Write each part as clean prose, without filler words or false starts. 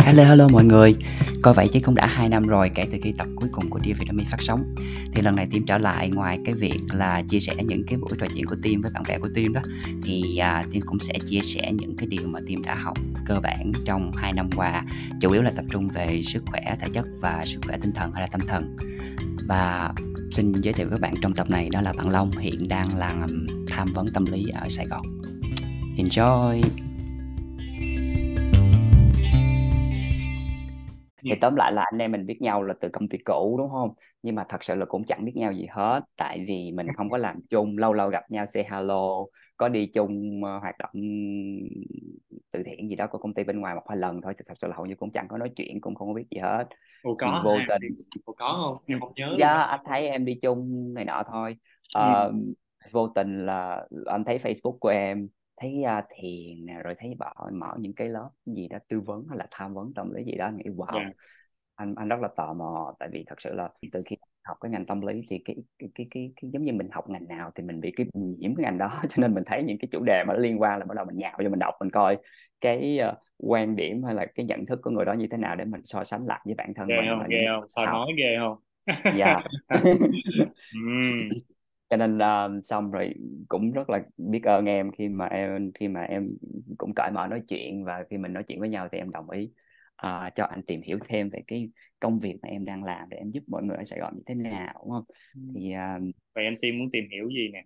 Hello, hello mọi người. Coi vậy chứ cũng đã 2 năm rồi kể từ khi tập cuối cùng của Dear Vitamin phát sóng. Thì lần này Tim trở lại, ngoài cái việc là chia sẻ những cái buổi trò chuyện của Tim với bạn bè của Tim đó, thì Tim cũng sẽ chia sẻ những cái điều mà Tim đã học cơ bản trong 2 năm qua, chủ yếu là tập trung về sức khỏe thể chất và sức khỏe tinh thần hay là tâm thần. Và xin giới thiệu với các bạn trong tập này, đó là bạn Long, hiện đang làm tham vấn tâm lý ở Sài Gòn. Enjoy. Thì tóm lại là anh em mình biết nhau là từ công ty cũ đúng không? Nhưng mà thật sự là cũng chẳng biết nhau gì hết, tại vì mình không có làm chung, lâu lâu gặp nhau say hello, có đi chung hoạt động từ thiện gì đó của công ty bên ngoài một hai lần thôi, thì thật sự là hầu như cũng chẳng có nói chuyện, cũng không có biết gì hết. Ủa Thì có vô hả? tình Ủa có không? Em không nhớ luôn á. dạ anh thấy em đi chung này nọ thôi. Ừ. Ờ, Vô tình là anh thấy Facebook của em, thấy thiền nè, rồi thấy bỏ mở những cái lớp gì đó tư vấn hay là tham vấn tâm lý gì đó, anh nghĩ Dạ. wow, anh rất là tò mò, tại vì thật sự là từ khi học cái ngành tâm lý thì cái giống như mình học ngành nào thì mình bị cái nhiễm cái ngành đó cho nên mình thấy những cái chủ đề mà nó liên quan là bắt đầu mình nhào cho mình đọc, mình coi cái quan điểm hay là cái nhận thức của người đó như thế nào để mình so sánh lại với bản thân Ghê mình không? và những Ghê gì không? mình Soi học. mói ghê không? Dạ. Ừ. Cho nên xong rồi cũng rất là biết ơn em khi mà em cũng cởi mở nói chuyện, và khi mình nói chuyện với nhau thì em đồng ý cho anh tìm hiểu thêm về cái công việc mà em đang làm để em giúp mọi người ở Sài Gòn như thế nào, đúng không? Thì Vậy anh Tim muốn tìm hiểu gì nè?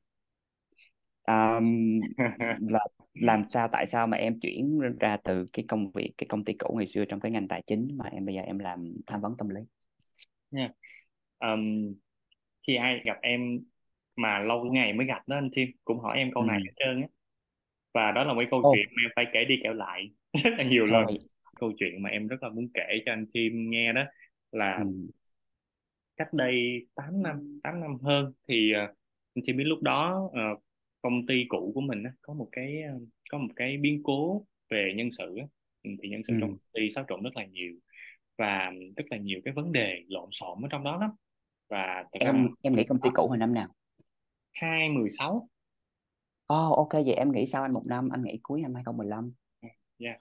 à, là làm sao, tại sao mà em chuyển ra từ cái công việc, cái công ty cũ ngày xưa trong cái ngành tài chính mà em bây giờ em làm tham vấn tâm lý? Nha. Ừm, Khi ai gặp em mà lâu ngày mới gặp đó anh Tim cũng hỏi em câu Ừ. này hết trơn á. Và đó là mấy câu Ô, chuyện mà em phải kể đi kể lại rất là nhiều lần. sorry. Câu chuyện mà em rất là muốn kể cho anh Tim nghe đó Ừ. là cách đây 8 năm hơn thì anh chỉ biết lúc đó công ty cũ của mình á, có một cái biến cố về nhân sự á. Thì nhân sự trong Ừ. công ty xáo trộn rất là nhiều và rất là nhiều cái vấn đề lộn xộn ở trong đó lắm. Và thật ra Em nghĩ công ty cũ hồi năm nào? 2016. Ồ, ok, vậy em nghĩ sau anh một năm, anh nghĩ cuối năm 2015. Yeah.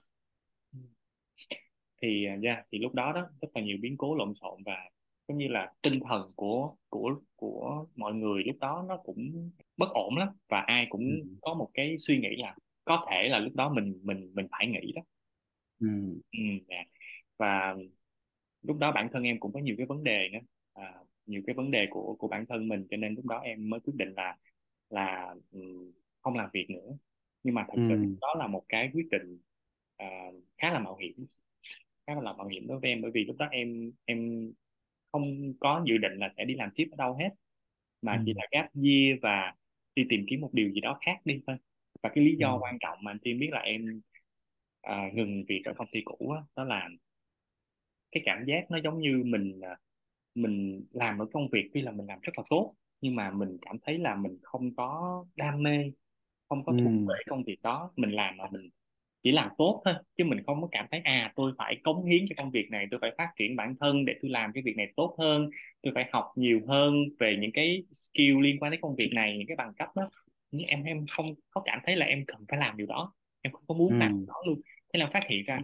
Thì thì lúc đó đó rất là nhiều biến cố lộn xộn và giống như là tinh thần của mọi người lúc đó nó cũng bất ổn lắm và ai cũng Ừ. có một cái suy nghĩ là có thể là lúc đó mình phải nghỉ đó. Ừ. Ừ, dạ. Và lúc đó bản thân em cũng có nhiều cái vấn đề nữa, nhiều cái vấn đề của bản thân mình cho nên lúc đó em mới quyết định là không làm việc nữa. Nhưng mà thật sự Ừ. đó là một cái quyết định khá là mạo hiểm, đối với em, bởi vì lúc đó em không có dự định là sẽ đi làm tiếp ở đâu hết, Ừ. mà chỉ là gap year và đi tìm kiếm một điều gì đó khác đi thôi. Và cái lý Ừ. do quan trọng mà anh Tiên biết là em ngừng việc ở công ty cũ á, đó là cái cảm giác nó giống như mình làm ở công việc tuy là mình làm rất là tốt nhưng mà mình cảm thấy là mình không có đam mê, không có thuộc về Ừ. công việc đó. Mình làm mà mình chỉ làm tốt thôi chứ mình không có cảm thấy tôi phải cống hiến cho công việc này, tôi phải phát triển bản thân để tôi làm cái việc này tốt hơn, tôi phải học nhiều hơn về những cái skill liên quan đến công việc này, những cái bằng cấp đó. Nhưng em không có cảm thấy là em cần phải làm điều đó, em không có muốn làm điều Ừ. đó luôn. Thế là phát hiện ra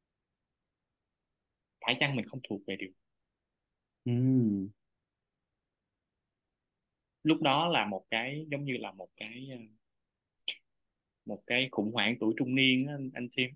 phải chăng mình không thuộc về điều. Ừ. Lúc đó là một cái giống như là một cái khủng hoảng tuổi trung niên á, anh Sim.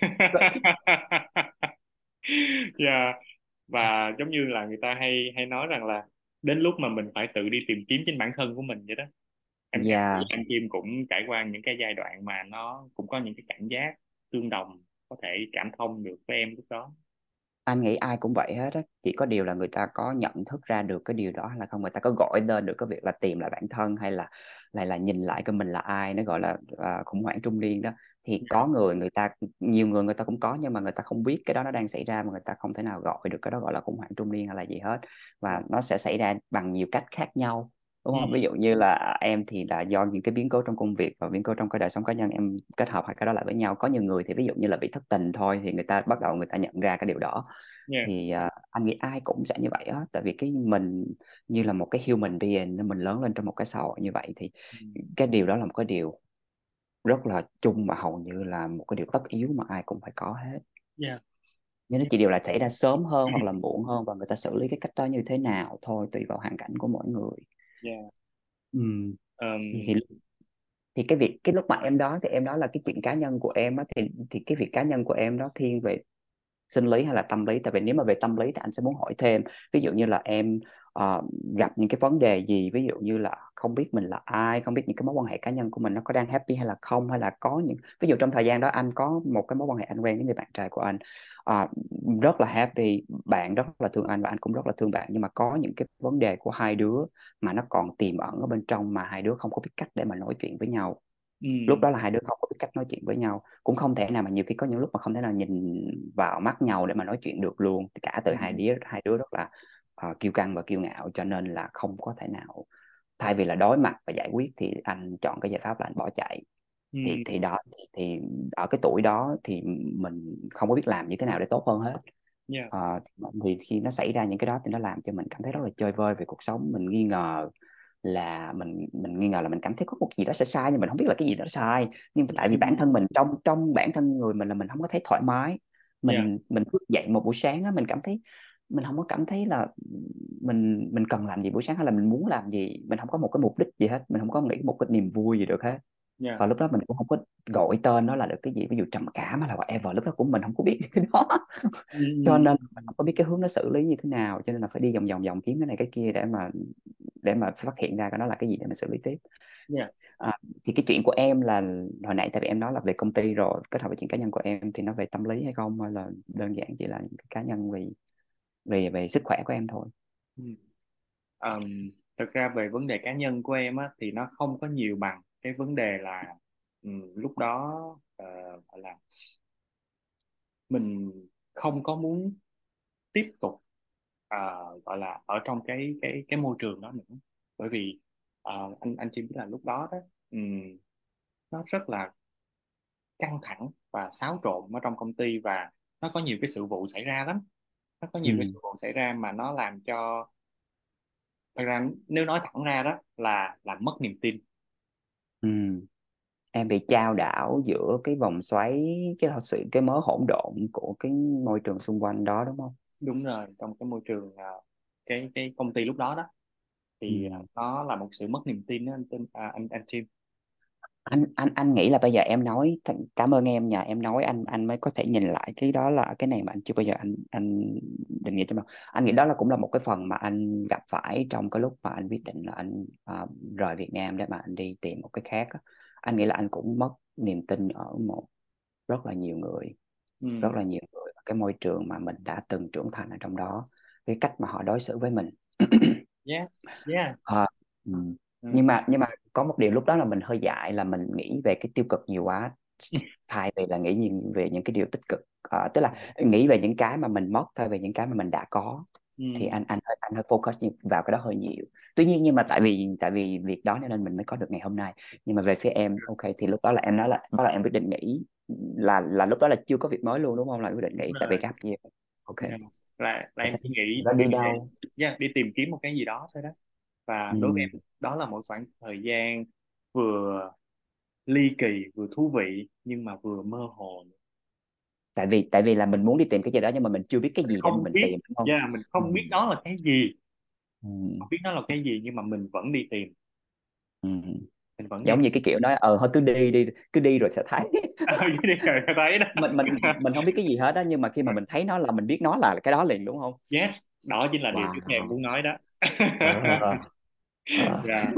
Yeah. Và giống như là người ta hay hay nói rằng là đến lúc mà mình phải tự đi tìm kiếm chính bản thân của mình vậy đó. Em cảm thấy Dạ. anh Kim cũng trải qua những cái giai đoạn mà nó cũng có những cái cảm giác tương đồng, có thể cảm thông được với em lúc đó. Anh nghĩ ai cũng vậy hết á, chỉ có điều là người ta có nhận thức ra được cái điều đó hay là không, người ta có gọi tên được cái việc là tìm lại bản thân, hay là nhìn lại cái mình là ai, nó gọi là khủng hoảng trung niên đó. Thì Dạ. có người ta, nhiều người người ta cũng có, nhưng mà người ta không biết cái đó nó đang xảy ra, mà người ta không thể nào gọi được cái đó gọi là khủng hoảng trung niên hay là gì hết. Và nó sẽ xảy ra bằng nhiều cách khác nhau, đúng Ừ. không? Ví dụ như là em thì là do những cái biến cố trong công việc và biến cố trong cái đời sống cá nhân, em kết hợp hai cái đó lại với nhau. Có nhiều người thì ví dụ như là bị thất tình thôi, thì người ta bắt đầu người ta nhận ra cái điều đó. Dạ. Thì anh nghĩ ai cũng sẽ như vậy á, tại vì cái mình như là một cái human being, nên mình lớn lên trong một cái xã hội như vậy, thì Ừ. cái điều đó là một cái điều rất là chung, mà hầu như là một cái điều tất yếu mà ai cũng phải có hết. Dạ. Nhưng nó chỉ đều là xảy ra sớm hơn hoặc là muộn hơn, và người ta xử lý cái cách đó như thế nào thôi, tùy vào hoàn cảnh của mỗi người. Yeah. Ừ. thì Um, thì thì cái lúc mà em đó thì em nói là cái chuyện cá nhân của em á, thì cái việc cá nhân của em đó thiên về sinh lý hay là tâm lý? Tại vì nếu mà về tâm lý thì anh sẽ muốn hỏi thêm, ví dụ như là em ờ, gặp những cái vấn đề gì, ví dụ như là không biết mình là ai, không biết những cái mối quan hệ cá nhân của mình nó có đang happy hay là không, hay là có những, ví dụ trong thời gian đó anh có một cái mối quan hệ, anh quen với người bạn trai của anh, ờ, rất là happy, bạn rất là thương anh và anh cũng rất là thương bạn, nhưng mà có những cái vấn đề của hai đứa mà nó còn tiềm ẩn ở bên trong, mà hai đứa không có biết cách để mà nói chuyện với nhau. Lúc um, đó là hai đứa không có biết cách nói chuyện với nhau, cũng không thể nào mà, nhiều khi có những lúc mà không thể nào nhìn vào mắt nhau để mà nói chuyện được luôn, cả từ hai đứa rất là kiêu căng và kiêu ngạo, cho nên là không có thể nào, thay vì là đối mặt và giải quyết thì anh chọn cái giải pháp là anh bỏ chạy. Thì đó, thì ở cái tuổi đó thì mình không có biết làm như thế nào để tốt hơn hết. yeah. Thì khi nó xảy ra những cái đó thì nó làm cho mình cảm thấy rất là chơi vơi về cuộc sống, mình nghi ngờ là mình nghi ngờ là mình cảm thấy có một gì đó sẽ sai, nhưng mình không biết là cái gì đó sai. Nhưng mà tại vì bản thân mình, trong trong bản thân người mình là mình không có thấy thoải mái. Yeah. Mình thức dậy một buổi sáng á, mình cảm thấy mình không có cảm thấy là mình cần làm gì buổi sáng, hay là mình muốn làm gì, mình không có một cái mục đích gì hết, mình không có nghĩ một cái niềm vui gì được hết. Yeah. Và lúc đó mình cũng không có gọi tên nó là được cái gì, ví dụ trầm cảm hay là whatever, lúc đó cũng mình không có biết cái đó. Cho nên mình không có biết cái hướng nó xử lý như thế nào, cho nên là phải đi vòng vòng vòng kiếm cái này cái kia để mà phát hiện ra cái nó là cái gì để mà xử lý tiếp. Yeah. à, thì cái chuyện của em là hồi nãy, tại vì em nói là về công ty rồi kết hợp với chuyện cá nhân của em, thì nó về tâm lý hay không, hay là đơn giản chỉ là những cái cá nhân về về về sức khỏe của em thôi? Thực ra về vấn đề cá nhân của em á, thì nó không có nhiều bằng cái vấn đề là lúc đó gọi là mình không có muốn tiếp tục gọi là ở trong cái môi trường đó nữa. Bởi vì anh chỉ biết là lúc đó đó nó rất là căng thẳng và xáo trộn ở trong công ty, và nó có nhiều cái sự vụ xảy ra lắm. Nó có nhiều cái Ừ. sự vụ xảy ra mà nó làm cho, thật ra nếu nói thẳng ra đó là làm mất niềm tin. Ừ. Em bị chao đảo giữa cái vòng xoáy, cái mớ hỗn độn của cái môi trường xung quanh đó, đúng không? Đúng rồi, trong cái môi trường cái công ty lúc đó đó, Ừ. thì nó là một sự mất niềm tin đó, anh Tim. Anh nghĩ là bây giờ em nói, cảm ơn em, nhờ em nói anh mới có thể nhìn lại cái đó, là cái này mà anh chưa bao giờ anh định nghĩa cho mình. Anh nghĩ đó là cũng là một cái phần mà anh gặp phải trong cái lúc mà anh quyết định là anh rời Việt Nam để mà anh đi tìm một cái khác á. Anh nghĩ là anh cũng mất niềm tin ở rất là nhiều người, rất Ừ. là nhiều người ở cái môi trường mà mình đã từng trưởng thành ở trong đó, cái cách mà họ đối xử với mình. Yes. Yeah. Ờ, ừ. Ừ. Nhưng mà có một điều lúc đó là mình hơi dại, là mình nghĩ về cái tiêu cực nhiều quá, thay vì là nghĩ nhiều về những cái điều tích cực. Tức là nghĩ về những cái mà mình mất thay vì những cái mà mình đã có. Thì Ừ. anh hơi focus vào cái đó hơi nhiều. Tuy nhiên, nhưng mà tại vì việc đó nên mình mới có được ngày hôm nay. Nhưng mà về phía em, ok, thì lúc đó là em nói là bắt đầu em quyết định nghỉ, là lúc đó là chưa có việc mới luôn đúng không, là quyết định nghỉ Đúng tại vì rồi. gap year. Ok. Yeah. Là em Thế chỉ nghĩ nó đi đi để, đâu? yeah, đi tìm kiếm một cái gì đó thôi đó. Và đối với Ừ. em đó là một khoảng thời gian vừa ly kỳ, vừa thú vị, nhưng mà vừa mơ hồ. Tại vì là mình muốn đi tìm cái gì đó, nhưng mà mình chưa biết cái gì để mà Không mình biết, tìm, đúng không? yeah, mình Ừ. không biết đó là cái gì, Ừ. không biết nó là cái gì, nhưng mà mình vẫn đi tìm, Ừ. mình vẫn đi Giống như tìm. cái kiểu nói thôi cứ đi đi, cứ đi rồi sẽ thấy. Cái đi rồi thấy đó. Mình không biết cái gì hết á, nhưng mà khi mà mình thấy nó là mình biết nó là cái đó liền, đúng không? Yes, đó chính là điều tiếp theo em muốn Wow. nói đó. Ờ. Ờ. Yeah.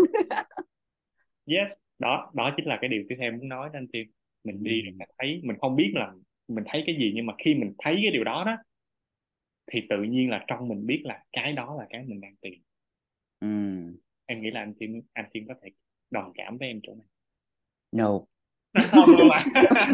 Yes, đó đó chính là cái điều tiếp theo em muốn nói đó anh Tiên. Mình đi rồi Ừ. mình thấy, mình không biết là mình thấy cái gì, nhưng mà khi mình thấy cái điều đó đó, thì tự nhiên là trong mình biết là cái đó là cái mình đang tìm. Ừ. Em nghĩ là anh Tiên có thể đồng cảm với em chỗ này. No. Không luôn à?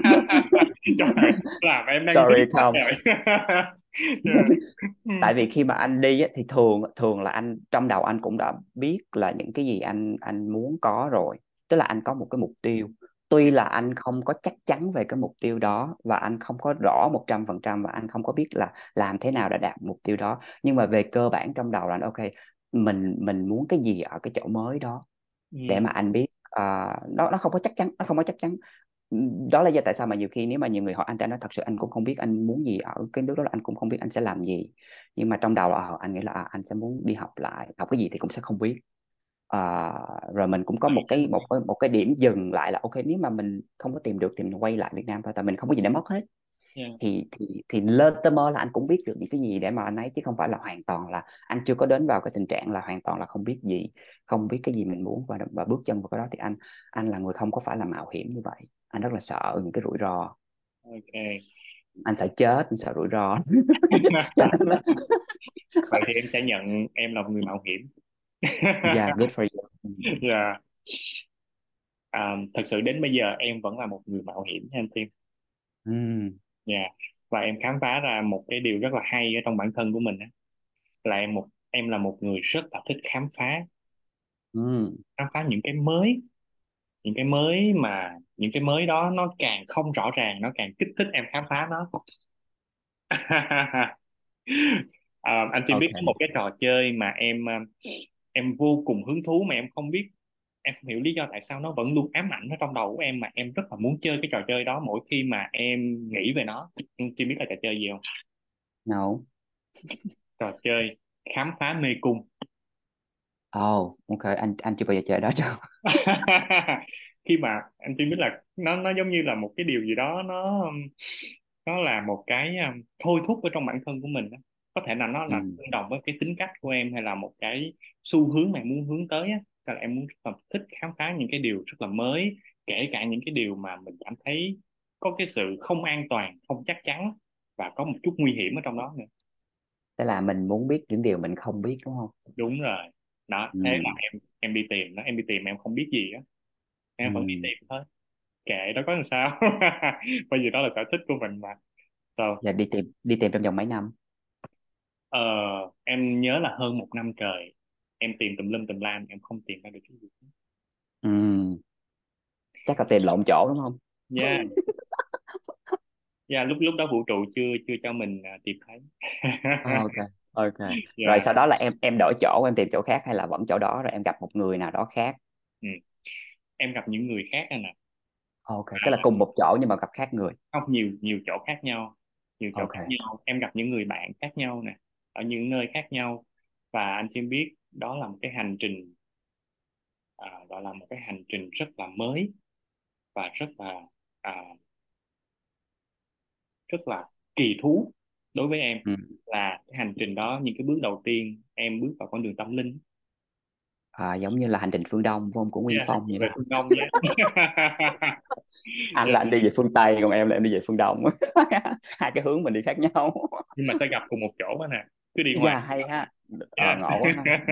Trời, làm em đang Sorry, tiếc quá không. trời. Yeah. Ừ. Tại vì khi mà anh đi á, thì thường thường là anh trong đầu anh cũng đã biết là những cái gì anh muốn có rồi, tức là anh có một cái mục tiêu, tuy là anh không có chắc chắn về cái mục tiêu đó, và anh không có rõ 100%, và anh không có biết là làm thế nào để đạt mục tiêu đó, nhưng mà về cơ bản trong đầu là anh, ok, mình muốn cái gì ở cái chỗ mới đó, để Ừ. mà anh biết. Nó không có chắc chắn, nó không có chắc chắn. đó là do tại sao mà nhiều khi nếu mà nhiều người hỏi anh, nói thật sự anh cũng không biết anh muốn gì ở cái nước đó, là anh cũng không biết anh sẽ làm gì. Nhưng mà trong đầu anh nghĩ là anh sẽ muốn đi học lại, học cái gì thì cũng sẽ không biết. Ờ, Rồi mình cũng có một cái điểm dừng lại là ok, nếu mà mình không có tìm được thì mình quay lại Việt Nam thôi, tại mình không có gì để mất hết. Yeah. Thì lên tới mơ là anh cũng biết được những cái gì để mà anh ấy, chứ không phải là hoàn toàn là anh chưa có đến vào cái tình trạng là hoàn toàn là không biết gì, không biết cái gì mình muốn, và bước chân vào cái đó. Thì anh là người không có phải là mạo hiểm như vậy. Anh rất là sợ những cái rủi ro. Ok. Anh sợ chết, anh sợ rủi ro. Cho nên là Vậy thì em sẽ nhận em là một người mạo hiểm. yeah, good for you. Yeah. Thật sự đến bây giờ em vẫn là một người mạo hiểm nha anh Tiên. Ừ. Yeah. Và em khám phá ra một cái điều rất là hay ở trong bản thân của mình á, là em là một người rất là thích Ừ. khám phá những cái mới, những cái mới mà những cái mới đó nó càng không rõ ràng nó càng kích thích em khám phá nó. Anh chỉ biết có một Ok. cái trò chơi mà em vô cùng hứng thú mà em không hiểu lý do tại sao nó vẫn luôn ám ảnh ở trong đầu của em, mà em rất là muốn chơi cái trò chơi đó mỗi khi mà em nghĩ về nó. Anh chỉ biết là trò chơi gì không? No. Trò chơi khám phá mê cung. Oh, ok, anh chưa bao giờ chơi đó chưa. Khi mà anh chỉ biết là nó giống như là một cái điều gì đó, nó là một cái thôi thúc ở trong bản thân của mình á. Có thể là nó Ừ. là tương đồng với cái tính cách của em, hay là một cái xu hướng mà em muốn hướng tới á. Tức là em muốn rất là thích khám phá những cái điều rất là mới, kể cả những cái điều mà mình cảm thấy có cái sự không an toàn, không chắc chắn, và có một chút nguy hiểm ở trong đó nữa. Tức là mình muốn biết những điều mình không biết đúng không? Đúng rồi. Đó, thế là Ừ. em đi tìm nó, em đi tìm, em không biết gì á, em vẫn đi Ừ. tìm thôi, kệ đó có làm sao. Bởi vì đó là sở thích của mình mà. So, Giờ đi tìm trong vòng mấy năm? ờ, em nhớ là hơn 1 năm trời em tìm tùm lum tùm lam, em không tìm ra được cái gì. Ừ. Chắc là tìm lộn chỗ đúng không? Yeah, yeah, lúc lúc đó vũ trụ chưa chưa cho mình tìm thấy. Ok. Ok. Rồi Yeah. sau đó là em đổi chỗ, em tìm chỗ khác, hay là vẫn chỗ đó rồi em gặp một người nào đó khác? Ừ. Em gặp những người khác nè. Ok, tức là cùng một chỗ nhưng mà gặp khác người. Không, nhiều nhiều chỗ khác nhau, nhiều chỗ Ok. khác nhau, em gặp những người bạn khác nhau nè, ở những nơi khác nhau. Và anh chỉ biết đó là một cái hành trình, gọi là một cái hành trình rất là mới, và à, rất là kỳ thú đối với em. Ừ. Là cái hành trình đó, những cái bước đầu tiên em bước vào con đường tâm linh. Giống như là hành trình phương Đông phải không, của Nguyên Yeah, Phong vậy về đó. phương Đông nhé. Anh là anh đi về phương Tây, còn em là em đi về phương Đông. Hai cái hướng mình đi khác nhau. Nhưng mà sẽ gặp cùng một chỗ đó nè, cứ đi ngoài. Dạ hay ha. Yeah. Ngộ quá ha. Ừ.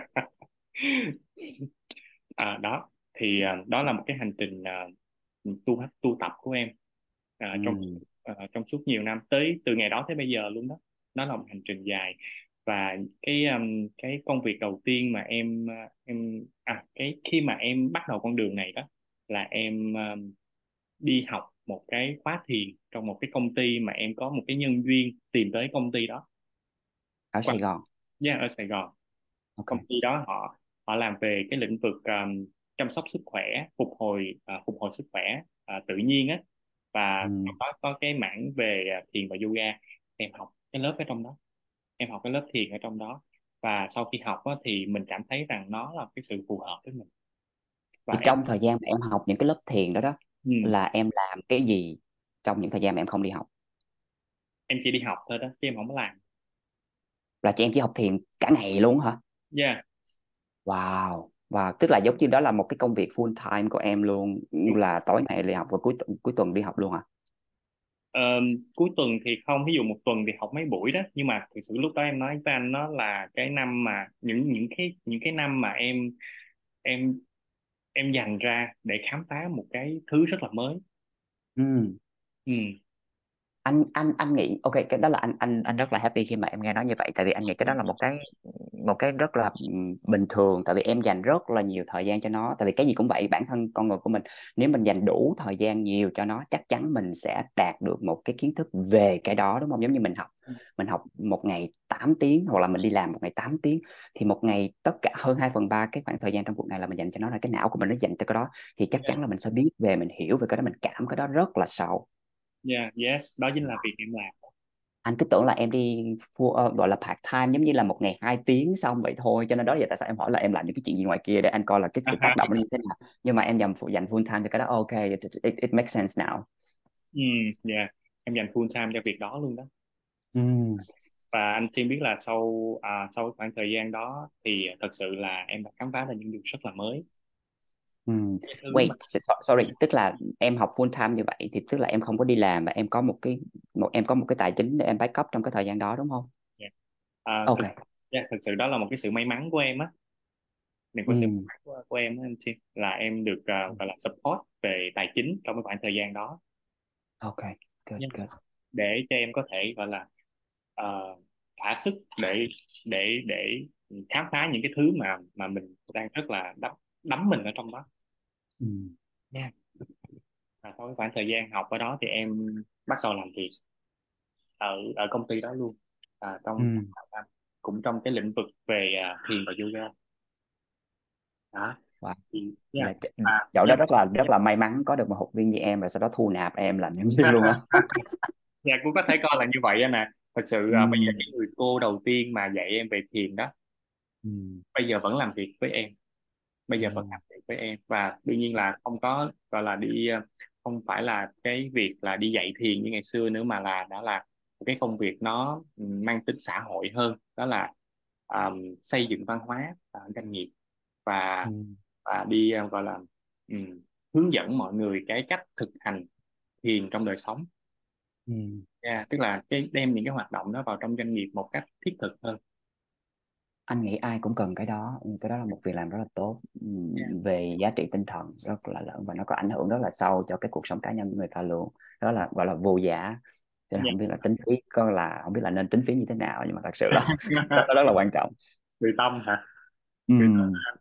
Đó thì đó là một cái hành trình tu tập của em trong Ừ. trong suốt nhiều năm, tới từ ngày đó tới bây giờ luôn đó. Nó là một hành trình dài. Và cái công việc đầu tiên mà cái khi mà em bắt đầu con đường này đó, là em đi học một cái khóa thiền trong một cái công ty mà em có một cái nhân duyên tìm tới công ty đó. Ở Qua Sài Gòn. yeah, ở Sài Gòn. Ok. Công ty đó họ họ làm về cái lĩnh vực chăm sóc sức khỏe, phục hồi sức khỏe tự nhiên á. Và Ừ. trong đó có cái mảng về thiền và yoga. Em học cái lớp ở trong đó, em học cái lớp thiền ở trong đó. Và sau khi học á, thì mình cảm thấy rằng nó là cái sự phù hợp với mình. Và Thì em trong thời gian mà em học những cái lớp thiền đó đó, ừ, là em làm cái gì trong những thời gian mà em không đi học? em chỉ đi học thôi đó, chứ em không có làm. Là chị em chỉ học thiền cả ngày luôn hả? Yeah. Wow. Wow, tức là giống như đó là một cái công việc full time của em luôn, là tối ngày đi học và cuối tuần đi học luôn hả? Ờ, Cuối tuần thì không, ví dụ một tuần thì học mấy buổi đó, nhưng mà thực sự lúc đó em nói với anh, nó là cái năm mà những cái năm mà em em dành ra để khám phá một cái thứ rất là mới. Ừ. Ừ. Anh nghĩ ok, cái đó là anh rất là happy khi mà em nghe nói như vậy, tại vì anh nghĩ cái đó là một cái rất là bình thường, tại vì em dành rất là nhiều thời gian cho nó, tại vì cái gì cũng vậy, bản thân con người của mình nếu mình dành đủ thời gian nhiều cho nó chắc chắn mình sẽ đạt được một cái kiến thức về cái đó, đúng không? Giống như mình học một ngày 8 tiếng, hoặc là mình đi làm một ngày 8 tiếng, thì một ngày tất cả hơn 2/3 cái khoảng thời gian trong cuộc ngày là mình dành cho nó, là cái não của mình nó dành cho cái đó, thì chắc Yeah, chắn là mình sẽ biết về, mình hiểu về cái đó, mình cảm cái đó rất là sâu. yeah, yes, đó chính là việc em làm. Anh cứ tưởng là em đi gọi là part time, giống như là một ngày 2 tiếng xong vậy thôi, cho nên đó giờ tại sao em hỏi là em làm những cái chuyện gì ngoài kia, để anh coi là cái sự tác động nó như thế nào. Nhưng mà em dành full time cho cái đó, ok, it makes sense now. Ừ, yeah, em dành full time cho việc đó luôn đó. Ừ. Và anh Thiên biết là sau cái khoảng thời gian đó thì thật sự là em đã khám phá ra những điều rất là mới, Ừ. cái thứ Wait, mà sorry, tức là em học full time như vậy thì tức là em không có đi làm, và em có một cái tài chính để em backup trong cái thời gian đó, đúng không? yeah. Ok. Thực sự đó là một cái sự may mắn của em á, niềm Ừ. có sự may mắn của em á anh Thiên, là em được gọi là support về tài chính trong cái khoảng thời gian đó. Ok, good Yeah. good. Để cho em có thể gọi là ờ, thỏa sức để khám phá những cái thứ mà mình đang rất là đắm đắm mình ở trong đó Ừ. nha. Và sau cái khoảng thời gian học ở đó thì em bắt đầu làm việc ở ở công ty đó luôn, trong Ừ. vài năm, cũng trong cái lĩnh vực về thiền và yoga đó. Wow. Thì Là nha, à, chỗ đó nha. rất là may mắn có được một học viên như em, và sau đó thu nạp em làm nhân viên luôn á. Dạ cũng có thể coi là như vậy anh nè. Thật sự Ừ. bây giờ cái người cô đầu tiên mà dạy em về thiền đó Ừ. bây giờ vẫn làm việc với em, bây Ừ. giờ vẫn làm việc với em, và đương nhiên là không có gọi là không phải là cái việc là đi dạy thiền như ngày xưa nữa, mà là đã là một cái công việc nó mang tính xã hội hơn, đó là xây dựng văn hóa ở doanh nghiệp, và Ừ. đi gọi là ừm, hướng dẫn mọi người cái cách thực hành thiền trong đời sống. Ừ. Tức là đem những cái hoạt động đó vào trong doanh nghiệp một cách thiết thực hơn. Anh nghĩ ai cũng cần cái đó. Cái đó là một việc làm rất là tốt. Về giá trị tinh thần rất là lớn, và nó có ảnh hưởng rất là sâu cho cái cuộc sống cá nhân của người ta luôn. Đó là gọi là vô giá. Cho nên Dạ. không biết là tính phí, không biết là nên tính phí như thế nào, nhưng mà thật sự là nó rất là quan trọng. Tùy tâm hả? Tùy tâm. Ừm.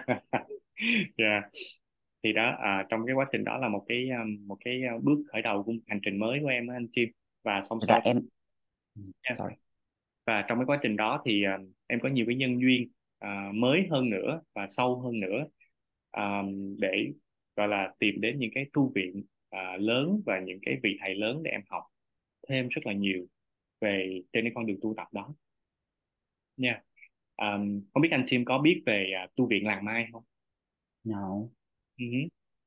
Dạ. Thì đó trong cái quá trình đó là một cái bước khởi đầu của một hành trình mới của em á anh Chim. Và song Thật ra song em nha. sorry. Và trong cái quá trình đó thì em có nhiều cái nhân duyên mới hơn nữa và sâu hơn nữa, à, để gọi là tìm đến những cái tu viện lớn và những cái vị thầy lớn để em học thêm rất là nhiều về trên cái con đường tu tập đó nha. Không biết anh Chim có biết về tu viện Làng Mai không? No. Ừ hứ.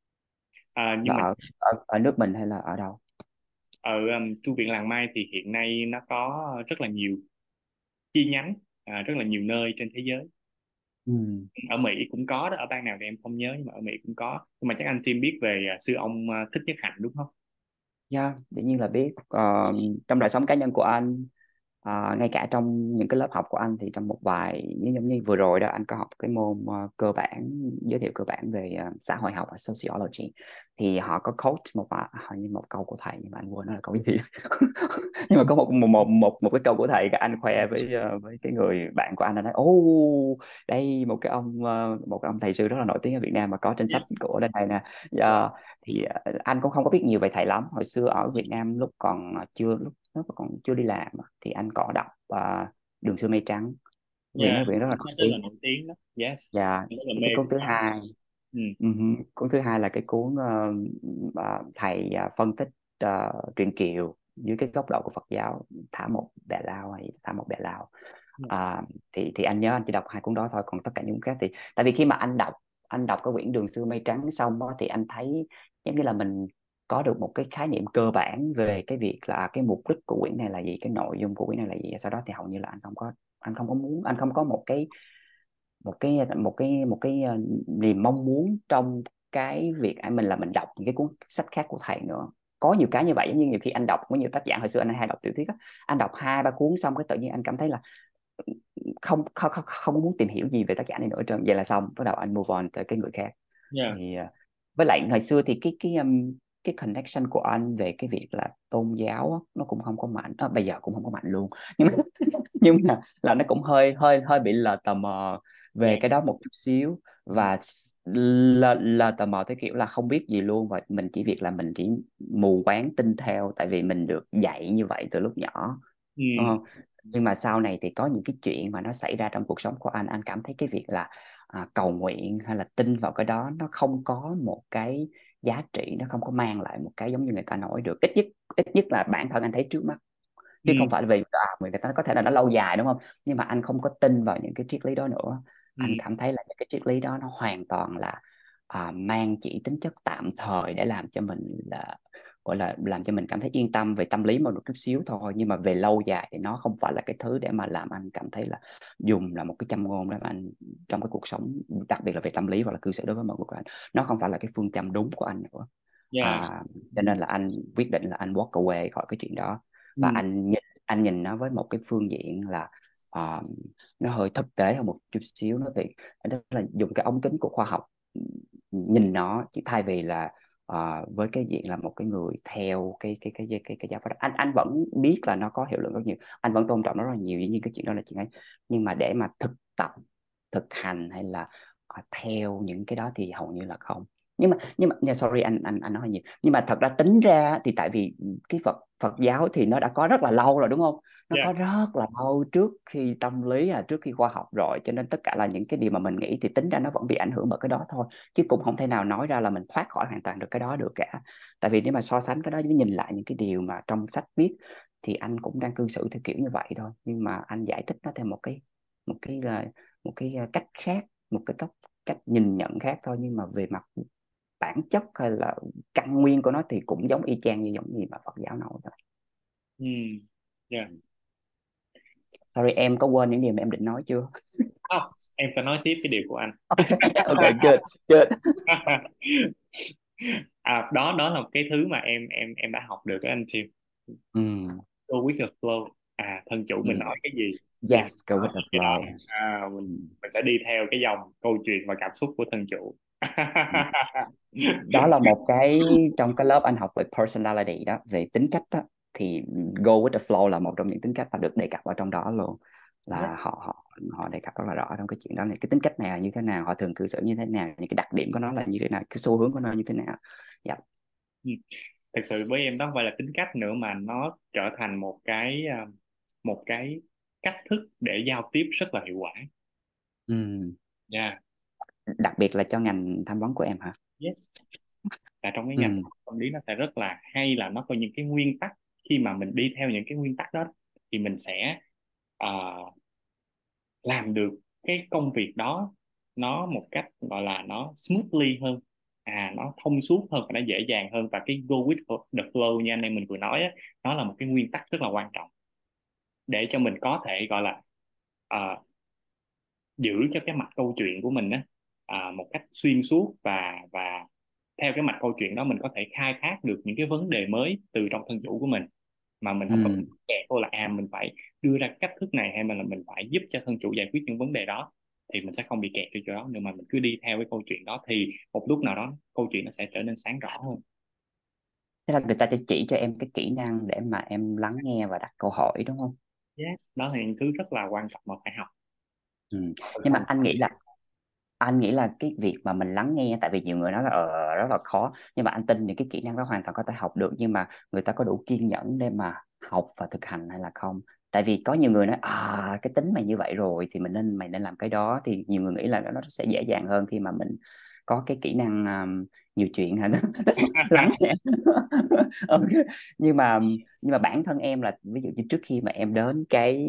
Là Nhưng mà ở nước mình hay là ở đâu? ở tu viện Làng Mai thì hiện nay nó có rất là nhiều chi nhánh, rất là nhiều nơi trên thế giới. Ừm. Ở Mỹ cũng có đó, ở bang nào thì em không nhớ, nhưng mà ở Mỹ cũng có. Nhưng mà chắc anh Chim biết về sư ông Thích Nhất Hạnh đúng không? Yeah, dĩ nhiên là biết. Trong đời sống cá nhân của anh, ngay cả trong những cái lớp học của anh, thì trong một vài giống như vừa rồi đó, anh có học cái môn cơ bản, giới thiệu cơ bản về xã hội học và sociology, thì họ có quote hình như một câu của thầy, nhưng mà anh quên nó là câu gì. Nhưng mà có một cái câu của thầy, cái anh khoe với cái người bạn của anh, là nói đây một cái ông thầy sư rất là nổi tiếng ở Việt Nam mà có trên sách của đây này nè. Ờ, thì anh cũng không có biết nhiều về thầy lắm. Hồi xưa ở Việt Nam lúc nó còn chưa đi làm thì anh có đọc Đường xưa mây trắng, quyển Yeah, đó quyển rất là chính nổi xác rất là tiếng. nổi tiếng đó. Yes, Và rất là cái mê cuốn cuốn thứ đó. hai, Ừ. cuốn thứ hai là cái cuốn thầy phân tích truyện Kiều dưới cái góc độ của Phật giáo, Thả một bè lao hay Thả một bè lao. Yeah. À, thì anh nhớ anh chỉ đọc hai cuốn đó thôi, còn tất cả những cuốn khác thì tại vì khi mà anh đọc cái quyển Đường xưa mây trắng xong đó, thì anh thấy giống như là mình có được một cái khái niệm cơ bản về cái việc là cái mục đích của quyển này là gì, cái nội dung của quyển này là gì. Sau đó thì hầu như là anh không có một cái niềm mong muốn trong cái việc mình đọc những cái cuốn sách khác của thầy nữa. Có nhiều cái như vậy, giống như nhiều khi anh đọc có nhiều tác giả, hồi xưa anh hay đọc tiểu thuyết á, anh đọc 2 3 cuốn xong cái tự nhiên anh cảm thấy là không muốn tìm hiểu gì về tác giả này nữa hết trơn, vậy là xong, bắt đầu anh move on tới cái người khác. Yeah. Thì với lại ngày xưa thì cái connection của anh về cái việc là tôn giáo á, nó cũng không có mạnh. Bây giờ cũng không có mạnh luôn, nhưng mà nhưng mà là nó cũng hơi hơi hơi bị lờ tò mò Dạ. về cái đó một chút xíu. Ừ. Và lờ tò mò theo kiểu là không biết gì luôn, và mình chỉ việc là mình chỉ mù quáng tin theo tại vì mình được dạy như vậy từ lúc nhỏ, Ừ. đúng không? Nhưng mà sau này thì có những cái chuyện mà nó xảy ra trong cuộc sống của anh cảm thấy cái việc là cầu nguyện hay là tin vào cái đó nó không có một cái giá trị, nó không có mang lại một cái giống như người ta nói được, ít nhất là bản thân anh thấy trước mắt, chứ Ừ. không phải là vì người ta có thể là nó lâu dài, đúng không? Nhưng mà anh không có tin vào những cái triết lý đó nữa. Ừ. Anh cảm thấy là những cái triết lý đó nó hoàn toàn là mang chỉ tính chất tạm thời để làm cho mình là gọi là làm cho mình cảm thấy yên tâm về tâm lý một chút xíu thôi, nhưng mà về lâu dài thì nó không phải là cái thứ để mà làm anh cảm thấy là dùng là một cái châm ngôn để mà anh trong cái cuộc sống, đặc biệt là về tâm lý hoặc là cư xử đối với mọi người của anh, nó không phải là cái phương châm đúng của anh nữa. Dạ. à, cho nên là anh quyết định là anh walk away khỏi cái chuyện đó, Ừ. và anh nhìn nó với một cái phương diện là ờ, nó hơi thực tế hơn một chút xíu. Nó thì đó là dùng cái ống kính của khoa học nhìn nó, chỉ thay vì là với cái diện là một cái người theo cái giáo pháp đó. Anh vẫn biết là nó có hiệu lượng rất nhiều, anh vẫn tôn trọng nó rất là nhiều, dĩ nhiên cái chuyện đó là chuyện ấy, nhưng mà để mà thực tập, thực hành hay là theo những cái đó thì hầu như là không. Nhưng mà sorry, anh nói hơi nhiều, nhưng mà thật ra tính ra thì tại vì cái Phật Phật giáo thì nó đã có rất là lâu rồi, đúng không? Nó Dạ. có rất là lâu trước khi tâm lý, trước khi khoa học rồi, cho nên tất cả là những cái điều mà mình nghĩ thì tính ra nó vẫn bị ảnh hưởng bởi cái đó thôi, chứ cũng không thể nào nói ra là mình thoát khỏi hoàn toàn được cái đó được cả. Tại vì nếu mà so sánh cái đó với nhìn lại những cái điều mà trong sách viết thì anh cũng đang cư xử theo kiểu như vậy thôi, nhưng mà anh giải thích nó theo một cái cách khác, một cái cách nhìn nhận khác thôi, nhưng mà về mặt bản chất hay là căn nguyên của nó thì cũng giống y chang như giống gì mà Phật giáo nói thôi. Ừ. Dạ. Sorry, em có quên những điều mà em định nói chưa? Không, em sẽ nói tiếp cái điều của anh. Ok, good, good. Đó đó là một cái thứ mà em đã học được đó anh Chim. Ừ, Go with the flow. Thân chủ ừ. mình nói cái gì thì mình Yes, go with làm the cái đó. flow. Mình Ừ. mình sẽ đi theo cái dòng câu chuyện và cảm xúc của thân chủ. Ừ. Đó là một cái trong cái lớp anh học về personality đó, về tính cách đó, thì go with the flow là một trong những tính cách mà được đề cập ở trong đó luôn, Yes. là họ họ họ đề cập rất là rõ trong cái chuyện đó này, cái tính cách này là như thế nào, họ thường cư xử như thế nào, những cái đặc điểm của nó là như thế nào, cái xu hướng của nó như thế nào. Dạ. Ừ. Thực sự với em đó không phải là tính cách nữa mà nó trở thành một cái cách thức để giao tiếp rất là hiệu quả. Ừ. Nha. Đặc biệt là cho ngành tham vấn của em hả? Yes. Và trong cái ngành Ừ. tâm lý nó sẽ rất là hay là nó có những cái nguyên tắc. Khi mà mình đi theo những cái nguyên tắc đó thì mình sẽ ờ, làm được cái công việc đó nó một cách gọi là nó smoothly hơn, nó thông suốt hơn và nó dễ dàng hơn. Và cái go with the flow như anh em mình vừa nói á, nó là một cái nguyên tắc rất là quan trọng để cho mình có thể gọi là ờ, giữ cho cái mạch câu chuyện của mình á, một cách xuyên suốt, và theo cái mạch câu chuyện đó mình có thể khai thác được những cái vấn đề mới từ trong thân chủ của mình, mà mình không có Ừ. kẹt thôi là mình phải đưa ra cách thức này hay là mình phải giúp cho thân chủ giải quyết những vấn đề đó, thì mình sẽ không bị kẹt ở chỗ đó nữa, mà mình cứ đi theo cái câu chuyện đó thì một lúc nào đó câu chuyện nó sẽ trở nên sáng rõ hơn. Thế là người ta sẽ chỉ cho em cái kỹ năng để mà em lắng nghe và đặt câu hỏi, đúng không? Yes, đó là những thứ rất là quan trọng mà phải học. Ừ. Mình Nhưng mà không. anh nghĩ là cái việc mà mình lắng nghe, tại vì nhiều người nói là rất là khó, nhưng mà anh tin những cái kỹ năng đó hoàn toàn có thể học được, nhưng mà người ta có đủ kiên nhẫn để mà học và thực hành hay là không? Tại vì có nhiều người nói cái tính mày như vậy rồi thì mày nên làm cái đó, thì nhiều người nghĩ là nó sẽ dễ dàng hơn khi mà mình có cái kỹ năng nhiều chuyện hả lắng nghe. Ok. Nhưng mà bản thân em là ví dụ như trước khi mà em đến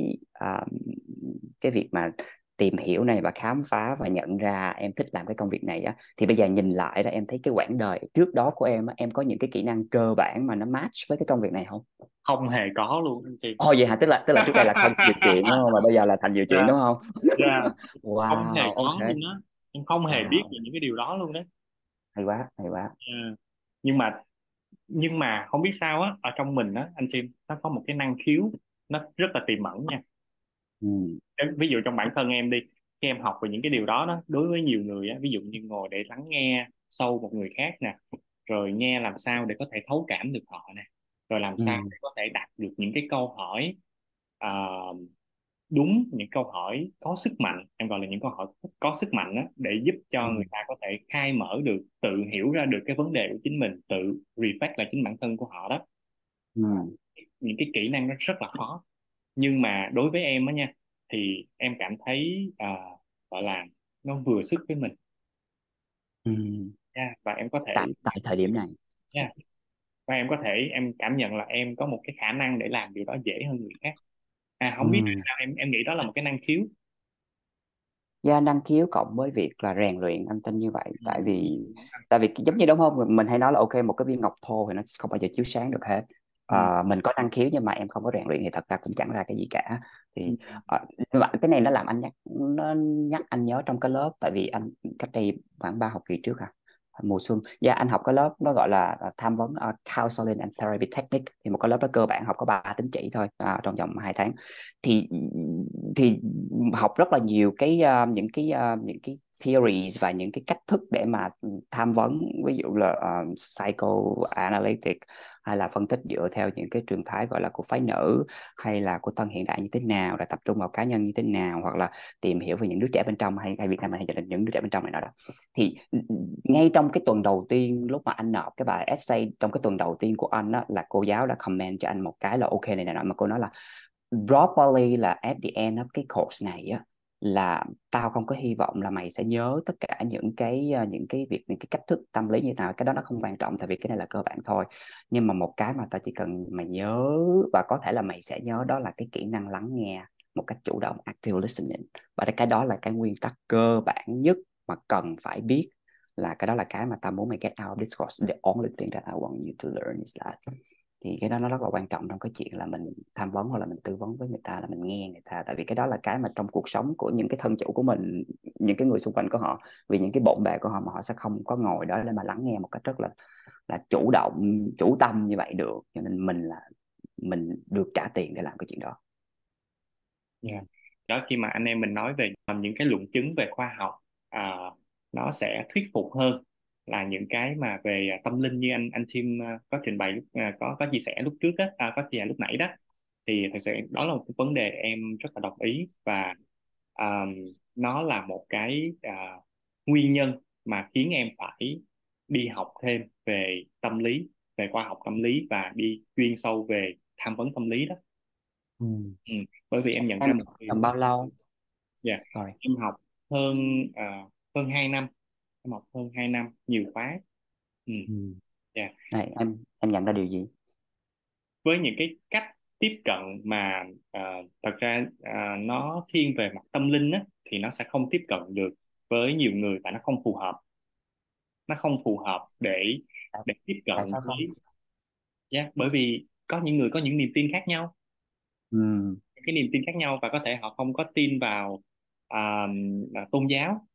cái việc mà tìm hiểu này và khám phá và nhận ra em thích làm cái công việc này á, thì bây giờ nhìn lại là em thấy cái quãng đời trước đó của em á, em có những cái kỹ năng cơ bản mà nó match với cái công việc này không? Không hề có luôn anh chị. Ồ vậy hả, tức là trước đây là không nhiều chuyện đúng không, mà bây giờ là thành nhiều chuyện Yeah, đúng không? yeah. Không hề Wow, có ok. luôn đó. Em không hề biết Wow, về những cái điều đó luôn đấy. hay quá, hay quá. Yeah. Nhưng mà không biết sao á, ở trong mình á anh Chim, nó có một cái năng khiếu nó rất là tiềm ẩn nha. Ừ. Ví dụ trong bản thân em đi, khi em học về những cái điều đó đó, đối với nhiều người á, ví dụ như ngồi để lắng nghe sâu một người khác nè, rồi nghe làm sao để có thể thấu cảm được họ nè, rồi làm sao Ừ. để có thể đặt được những cái câu hỏi ờ, đúng, những câu hỏi có sức mạnh, em gọi là những câu hỏi có sức mạnh á, để giúp Ừ. cho người ta có thể khai mở được, tự hiểu ra được cái vấn đề của chính mình, tự reflect lại chính bản thân của họ đó. Ừ. Những cái kỹ năng đó rất là khó, nhưng mà đối với em á nha, thì em cảm thấy gọi là nó vừa sức với mình Ừ. nha. Và em có tại thể tại thời điểm này. nha, và em có thể em cảm nhận là em có một cái khả năng để làm điều đó dễ hơn người khác. Không biết tại Ừ. sao em nghĩ đó là một cái năng khiếu. Gia năng khiếu cộng với việc là rèn luyện, anh tin như vậy. Ừ. Tại vì giống như đúng không, mình hay nói là ok, một cái viên ngọc thô thì nó không bao giờ chiếu sáng được hết. Ừ. Mình có năng khiếu nhưng mà em không có rèn luyện thì thật ra cũng chẳng ra cái gì cả. Ừ. Thì nhưng mà cái này nó làm anh nhắc anh nhớ trong cái lớp, tại vì anh cách đây khoảng 3 học kỳ trước mùa xuân, anh học cái lớp nó gọi là tham vấn counseling and therapy technique. Thì một cái lớp đó cơ bản học có 3 tín chỉ thôi, trong vòng 2 tháng. Thì thì học rất là nhiều những cái theories và những cái cách thức để mà tham vấn, ví dụ là psychoanalytic, hay là phân tích dựa theo những cái trường phái gọi là của phái nữ, hay là của tân hiện đại như thế nào, là tập trung vào cá nhân như thế nào, hoặc là tìm hiểu về những đứa trẻ bên trong, hay Việt Nam mình hay gọi là những đứa trẻ bên trong này đó. Thì ngay trong cái tuần đầu tiên lúc mà anh nộp cái bài essay, trong cái tuần đầu tiên của anh á, là cô giáo đã comment cho anh một cái là ok này nọ, mà cô nói là properly, là at the end of cái course này á, là tao không có hy vọng là mày sẽ nhớ tất cả những cái cách thức tâm lý như nào, cái đó nó không quan trọng, tại vì cái này là cơ bản thôi. Nhưng mà một cái mà tao chỉ cần mày nhớ, và có thể là mày sẽ nhớ, đó là cái kỹ năng lắng nghe một cách chủ động, active listening. Và cái đó là cái nguyên tắc cơ bản nhất mà cần phải biết, là cái đó là cái mà tao muốn mày get out of this course. The only thing that I want you to learn is that. Thì cái đó nó rất là quan trọng trong cái chuyện là mình tham vấn hoặc là mình tư vấn với người ta, là mình nghe người ta, tại vì cái đó là cái mà trong cuộc sống của những cái thân chủ của mình, những cái người xung quanh của họ, vì những cái bộn bề của họ, mà họ sẽ không có ngồi đó để mà lắng nghe một cách rất là chủ động, chủ tâm như vậy được. Cho nên mình được trả tiền để làm cái chuyện đó. Yeah. Đó, khi mà anh em mình nói về những cái luận chứng về khoa học, à, nó sẽ thuyết phục hơn là những cái mà về tâm linh như anh Tim có trình bày lúc có chia sẻ lúc trước á, có chia sẻ lúc nãy đó. Thì thật sự đó là một cái vấn đề em rất là đồng ý, và à, nó là một cái nguyên nhân mà khiến em phải đi học thêm về tâm lý, về khoa học tâm lý, và đi chuyên sâu về tham vấn tâm lý đó. Ừ. Ừ. Bởi vì em nhận Em ra một tầm điều. bao lâu? Dạ, Sorry. em học hơn hơn 2 năm, em học hơn 2 năm, nhiều quá. Ừ. Ừ. Dạ. Này, em nhận ra điều gì? Với những cái cách tiếp cận mà thật ra nó thiên về mặt tâm linh á, thì nó sẽ không tiếp cận được với nhiều người, và nó không phù hợp, nó không phù hợp để tiếp cận Tại sao không? với. Dạ, bởi vì có những người có những niềm tin khác nhau, Ừ. cái niềm tin khác nhau, và có thể họ không có tin vào à, tôn giáo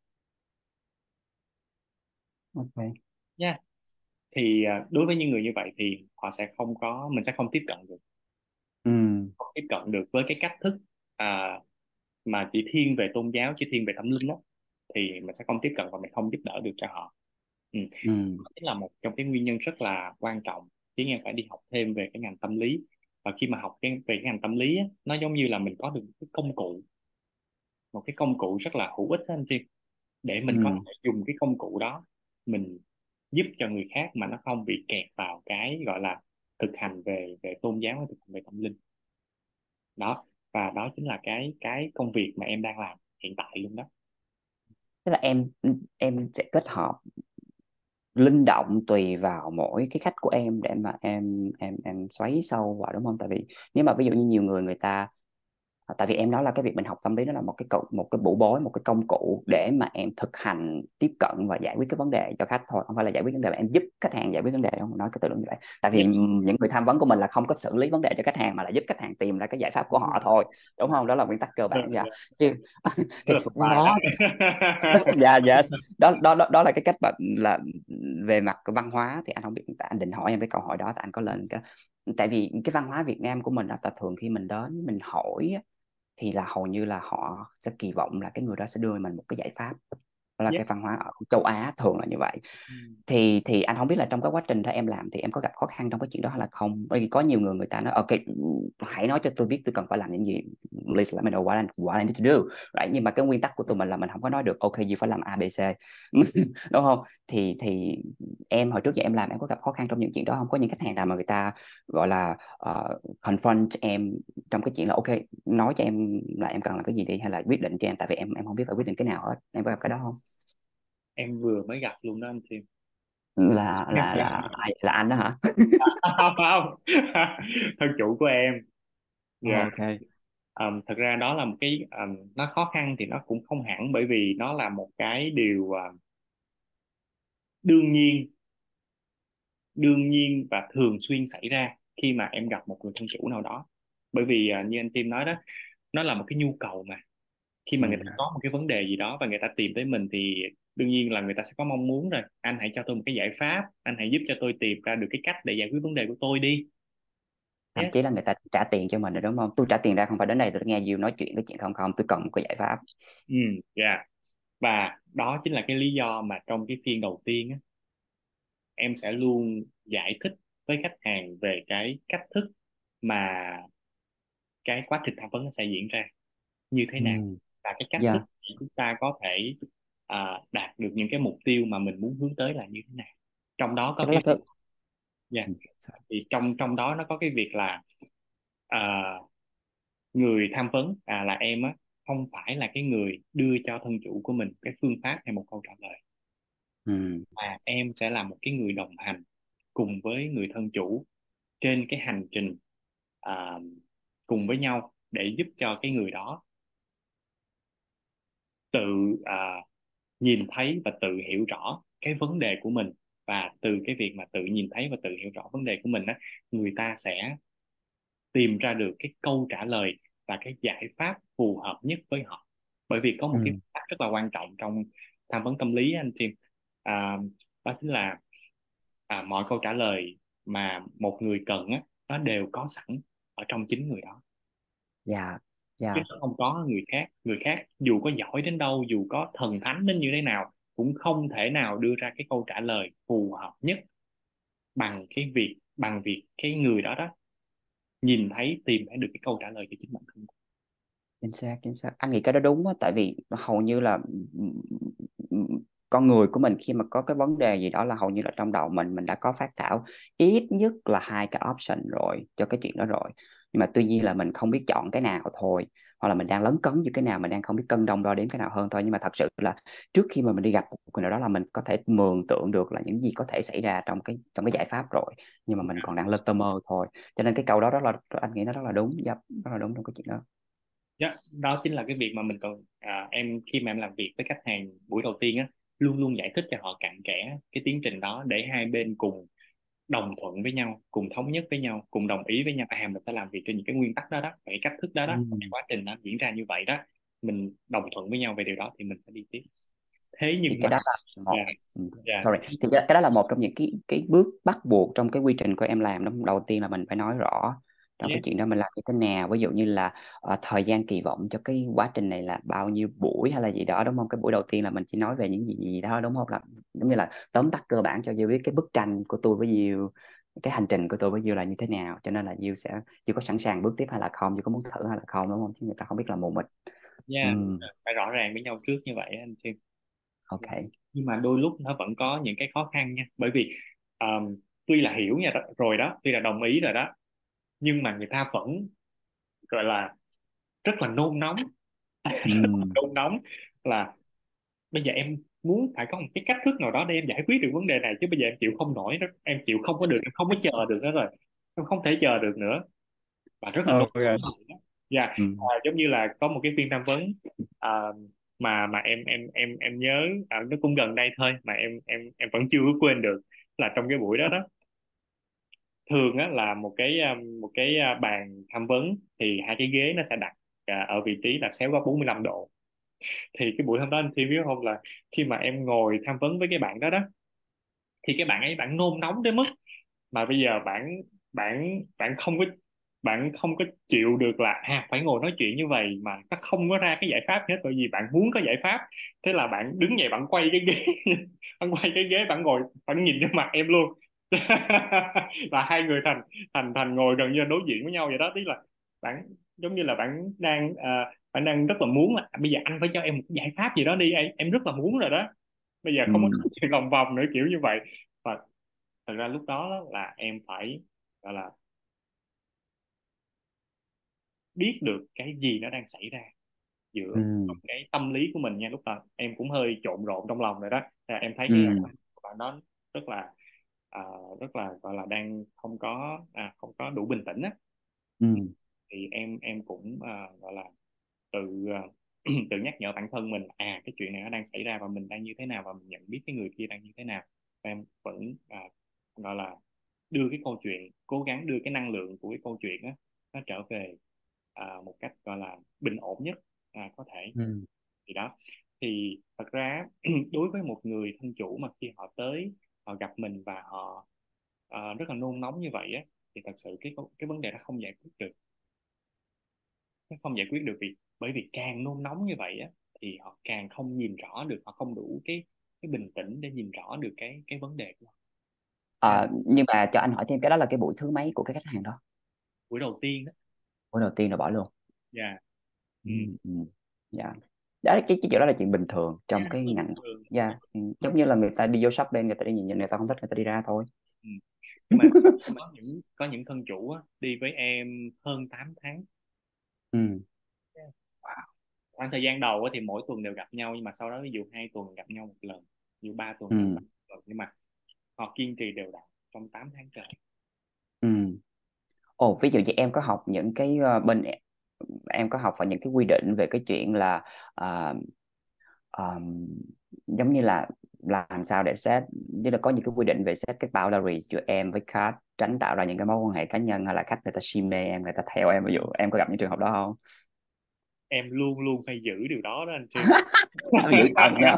Ok. nha. Thì đối với những người như vậy thì họ sẽ không có, mình sẽ không tiếp cận được, Ừ. không tiếp cận được với cái cách thức mà chỉ thiên về tôn giáo, chỉ thiên về tâm linh đó, thì mình sẽ không tiếp cận và mình không giúp đỡ được cho họ. Ừ. Ừ. Đó chính là một trong cái nguyên nhân rất là quan trọng khiến em phải đi học thêm về cái ngành tâm lý. Và khi mà học về cái ngành tâm lý á, nó giống như là mình có được một cái công cụ, một cái công cụ rất là hữu ích đó anh Tim, để mình có Ừ. thể dùng cái công cụ đó mình giúp cho người khác mà nó không bị kẹt vào cái gọi là thực hành về về tôn giáo hay thực hành về tâm linh đó. Và đó chính là cái công việc mà em đang làm hiện tại luôn đó. Tức là em sẽ kết hợp linh động tùy vào mỗi cái khách của em để mà em xoáy sâu vào, đúng không? Tại vì nếu mà ví dụ như nhiều người người ta, tại vì em nói là cái việc mình học tâm lý nó là một cái bộ bối, một cái công cụ để mà em thực hành, tiếp cận và giải quyết cái vấn đề cho khách thôi, không phải là giải quyết vấn đề mà em giúp khách hàng giải quyết vấn đề, không nói cái từ như vậy. Tại vì Yeah. những người tham vấn của mình là không có xử lý vấn đề cho khách hàng, mà là giúp khách hàng tìm ra cái giải pháp của Đúng họ rồi. thôi, đúng không? Đó là nguyên tắc cơ Ừ, bản. Dạ. dạ. Chứ Rất thì là thuộc bài đó. đó. Dạ, dạ. Đó là cái cách mà là về mặt văn hóa. Thì anh không biết, anh định hỏi em cái câu hỏi đó, tại anh có lên cái, tại vì cái văn hóa Việt Nam của mình là thường khi mình đến mình hỏi á, thì là hầu như là họ sẽ kỳ vọng là cái người đó sẽ đưa mình một cái giải pháp. đó là Yeah. cái văn hóa ở châu Á thường là như vậy. Ừ. Thì anh không biết là trong cái quá trình đó em làm thì em có gặp khó khăn trong cái chuyện đó hay là không, bởi vì có nhiều người người ta nói ok, hãy nói cho tôi biết tôi cần phải làm những gì, please let me know what I need to do, right? Nhưng mà cái nguyên tắc của tụi mình là mình không có nói được ok you phải làm A B C đúng không? Thì em hồi trước giờ em làm em có gặp khó khăn trong những chuyện đó không, có những khách hàng nào mà người ta gọi là confront em trong cái chuyện là ok nói cho em là em cần làm cái gì đi, hay là quyết định cho em, tại vì em không biết phải quyết định cái nào hết, em có gặp cái đó không? Em vừa mới gặp luôn đó anh Thiên. Là anh đó hả? Không không, thân chủ của em. Dạ. Ok. Thật ra đó là một cái nó khó khăn thì nó cũng không hẳn, bởi vì nó là một cái điều đương nhiên đương nhiên và thường xuyên xảy ra khi mà em gặp một người thân chủ nào đó. Bởi vì như anh Tim nói đó, nó là một cái nhu cầu mà, khi mà người ta Ừ. có một cái vấn đề gì đó và người ta tìm tới mình thì đương nhiên là người ta sẽ có mong muốn rồi, anh hãy cho tôi một cái giải pháp, anh hãy giúp cho tôi tìm ra được cái cách để giải quyết vấn đề của tôi đi. Thậm Yeah. chí là người ta trả tiền cho mình rồi đúng không, tôi trả tiền ra không phải đến đây để nghe you nói chuyện, cái chuyện không không, tôi cần một cái giải pháp. Ừ, dạ. Và đó chính là cái lý do mà trong cái phiên đầu tiên á, em sẽ luôn giải thích với khách hàng về cái cách thức mà cái quá trình tham vấn nó sẽ diễn ra như thế nào, Ừ. và cái cách thức Dạ. để chúng ta có thể đạt được những cái mục tiêu mà mình muốn hướng tới là như thế nào. Trong đó Cái có đó cái là cái. việc, dạ, Ừ. thì trong trong đó nó có cái việc là à, người tham vấn là em á, không phải là cái người đưa cho thân chủ của mình cái phương pháp hay một câu trả lời, Ừ. mà em sẽ là một cái người đồng hành cùng với người thân chủ trên cái hành trình à, cùng với nhau để giúp cho cái người đó tự nhìn thấy và tự hiểu rõ cái vấn đề của mình. Và từ cái việc mà tự nhìn thấy và tự hiểu rõ vấn đề của mình á, người ta sẽ tìm ra được cái câu trả lời và cái giải pháp phù hợp nhất với họ. Bởi vì có một cái Ừ. phát rất là quan trọng trong tham vấn tâm lý anh Tim, à, đó chính là mọi câu trả lời mà một người cần á, nó đều có sẵn ở trong chính người đó, Dạ. chứ Dạ. nó không có người khác dù có giỏi đến đâu, dù có thần thánh đến như thế nào, cũng không thể nào đưa ra cái câu trả lời phù hợp nhất bằng việc cái người đó đó nhìn thấy, tìm thấy được cái câu trả lời cho chính bản thân. Chính xác, chính xác, anh nghĩ cái đó đúng á, tại vì hầu như là con người của mình khi mà có cái vấn đề gì đó là hầu như là trong đầu mình đã có phát thảo ít nhất là hai cái option rồi cho cái chuyện đó rồi, nhưng mà tuy nhiên là mình không biết chọn cái nào thôi, hoặc là mình đang lấn cấn như cái nào, mình đang không biết cân đong đo đếm cái nào hơn thôi. Nhưng mà thật sự là trước khi mà mình đi gặp một người nào đó là mình có thể mường tượng được là những gì có thể xảy ra trong cái giải pháp rồi, nhưng mà mình còn đang lơ tơ mơ thôi. Cho nên cái câu đó rất là, anh nghĩ nó rất là đúng, rất là đúng trong cái chuyện đó. Đó, đó chính là cái việc mà mình cần, em khi mà em làm việc với khách hàng buổi đầu tiên á, luôn luôn giải thích cho họ cặn kẽ cái tiến trình đó để hai bên cùng đồng thuận với nhau, cùng thống nhất với nhau, cùng đồng ý với nhau, mình sẽ làm việc trên những cái nguyên tắc đó đó, và cái cách thức đó đó, và cái Ừ. quá trình nó diễn ra như vậy đó, mình đồng thuận với nhau về điều đó thì mình sẽ đi tiếp. Thế Thì nhưng cái mà đó là dạ, một. Ừ, dạ, sorry, thì cái đó là một trong những cái bước bắt buộc trong cái quy trình của em làm đó. Đầu tiên là mình phải nói rõ trong cái chuyện yes, đó mình làm như thế nào, ví dụ như là thời gian kỳ vọng cho cái quá trình này là bao nhiêu buổi hay là gì đó đúng không, cái buổi đầu tiên là mình chỉ nói về những gì đó đúng không, là giống như là tóm tắt cơ bản cho Diêu biết cái bức tranh của tôi với Diêu, cái hành trình của tôi với Diêu là như thế nào, cho nên là Diêu có sẵn sàng bước tiếp hay là không, Diêu có muốn thử hay là không, đúng không, chứ người ta không biết là mù mịt. yeah, đúng Ừ. rồi. Phải rõ ràng với nhau trước như vậy á, anh Tim. Dạ. Ok. Nhưng mà đôi lúc nó vẫn có những cái khó khăn nha, bởi vì tuy là hiểu nha rồi đó, tuy là đồng ý rồi đó, nhưng mà người ta vẫn gọi là rất là nôn nóng. Ừ. Nôn nóng là bây giờ em muốn phải có một cái cách thức nào đó để em giải quyết được vấn đề này, chứ bây giờ em chịu không nổi đó, em chịu không có được, em không có chờ được nữa rồi, em không thể chờ được nữa, và rất là nôn Ok. nóng. Dạ. Ừ. Giống như là có một cái phiên tham vấn à, mà em nhớ, nó cũng gần đây thôi mà em vẫn chưa có quên được, là trong cái buổi đó đó, thường á là một cái bàn tham vấn thì hai cái ghế nó sẽ đặt ở vị trí là xéo góc 45 độ. Thì cái buổi hôm đó anh Thi biết không, là khi mà em ngồi tham vấn với cái bạn đó đó, thì cái bạn ấy bạn nôn nóng đến mức mà bây giờ bạn bạn bạn không có bạn không có chịu được là phải ngồi nói chuyện như vậy mà nó không có ra cái giải pháp hết, bởi vì bạn muốn có giải pháp. Thế là bạn đứng dậy bạn quay cái ghế bạn quay cái ghế, bạn ngồi, bạn nhìn vào mặt em luôn. Và hai người thành thành thành ngồi gần như là đối diện với nhau vậy đó. Tức là bạn giống như là bạn đang rất là muốn là bây giờ anh phải cho em một cái giải pháp gì đó đi, em rất là muốn rồi đó, bây giờ Ừ. không có nói chuyện lòng vòng nữa, kiểu như vậy. Và thật ra lúc đó là em phải gọi là biết được cái gì nó đang xảy ra Ừ. giữa trong cái tâm lý của mình nha. Lúc đó em cũng hơi trộn rộn trong lòng rồi đó. Em thấy cái Ừ. của bạn đó rất là à, rất là gọi là đang không có đủ bình tĩnh á. Ừ. Thì em cũng gọi là tự tự nhắc nhở bản thân mình, cái chuyện này nó đang xảy ra và mình đang như thế nào, và mình nhận biết cái người kia đang như thế nào. Và em vẫn gọi là đưa cái câu chuyện, cố gắng đưa cái năng lượng của cái câu chuyện á nó trở về một cách gọi là bình ổn nhất có thể. Ừ. Thì đó, thì thật ra đối với một người thân chủ mà khi họ tới, họ gặp mình và họ rất là nôn nóng như vậy á, thì thật sự cái vấn đề nó không giải quyết được. Nó không giải quyết được vì bởi vì càng nôn nóng như vậy á thì họ càng không nhìn rõ được, họ không đủ cái bình tĩnh để nhìn rõ được cái vấn đề của họ. À, Nhưng mà cho anh hỏi thêm, cái đó là cái buổi thứ mấy của cái khách hàng đó? buổi đầu tiên đó. Buổi đầu tiên rồi bỏ luôn? Dạ. Ừ. Ừ. Ừ. Dạ. Đó, cái chuyện đó là chuyện bình thường Dạ, trong rất cái là ngành. bình thường. Dạ. Ừ. Giống như là người ta đi vô shopping, người ta đi nhìn nhìn, người ta không thích, người ta đi ra thôi. Ừ. Nhưng mà có những thân chủ á, đi với em hơn 8 tháng. Ừ. Khoảng thời gian đầu á, thì mỗi tuần đều gặp nhau, nhưng mà sau đó ví dụ 2 tuần gặp nhau một lần, ví dụ 3 tuần gặp Ừ. nhau một lần, nhưng mà họ kiên trì đều đặn trong 8 tháng trời. Ừ. Ồ, ví dụ như em có học những cái em có học vào những cái quy định về cái chuyện là à, um, giống như là làm sao để set, như là có những cái quy định về set cái boundaries giữa em với khách, tránh tạo ra những cái mối quan hệ cá nhân, hay là khách người ta si mê em, người ta theo em, ví dụ em có gặp những trường hợp đó không? Em luôn luôn phải giữ điều đó đó anh Chi. Em giữ thật nha.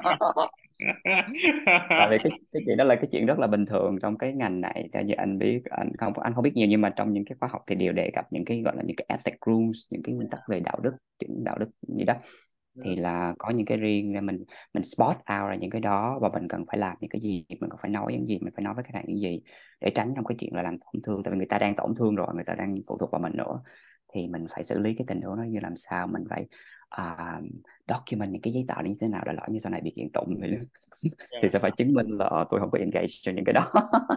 Tại vì cái chuyện đó là cái chuyện rất là bình thường trong cái ngành này, theo như anh biết. Anh không biết nhiều, nhưng mà trong những cái khóa học thì đều đề cập những cái gọi là những cái ethic rules, những cái nguyên tắc về đạo đức, chuẩn đạo đức gì đó. Thì là có những cái riêng để mình spot out ra những cái đó, và mình cần phải làm những cái gì, mình cần phải nói những gì, mình phải nói với khách hàng những gì, để tránh trong cái chuyện là làm tổn thương. Tại vì người ta đang tổn thương rồi, người ta đang phụ thuộc vào mình nữa, thì mình phải xử lý cái tình huống đó như làm sao. Mình phải à, document những cái giấy tờ như thế nào, để lỡ như sau này bị kiện tụng thì sẽ phải chứng minh là tôi không có engage trong những cái đó.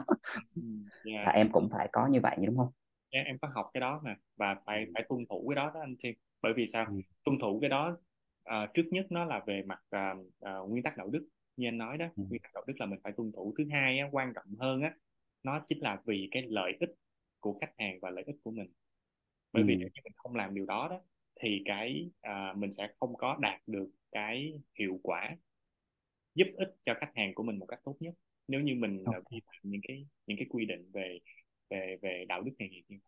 Là Dạ. em cũng phải có như vậy đúng không? Em có học cái đó nè, và phải phải tuân thủ cái đó đó anh Chi. Bởi vì sao? Ừ. Tuân thủ cái đó trước nhất nó là về mặt nguyên tắc đạo đức, như anh nói đó. Ừ. Nguyên tắc đạo đức là mình phải tuân thủ. Thứ hai á, quan trọng hơn á, nó chính là vì cái lợi ích của khách hàng và lợi ích của mình. Bởi vì Ừ. nếu như mình không làm điều đó đó, thì mình sẽ không có đạt được cái hiệu quả giúp ích cho khách hàng của mình một cách tốt nhất, nếu như mình Ok. vi phạm những cái quy định về về về đạo đức nghề nghiệp như vậy.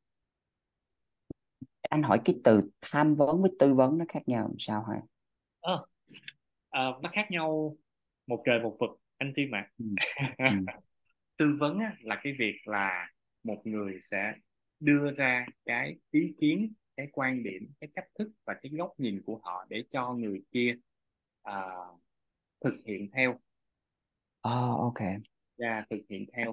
Anh hỏi cái từ tham vấn với tư vấn nó khác nhau làm sao hả? Ờ, nó khác nhau một trời một vực anh Tim ạ. Ừ. Ừ. Tư vấn á, là cái việc là một người sẽ đưa ra cái ý kiến, cái quan điểm, cái cách thức và cái góc nhìn của họ để cho người kia à, thực hiện theo. Ok. Thực hiện theo.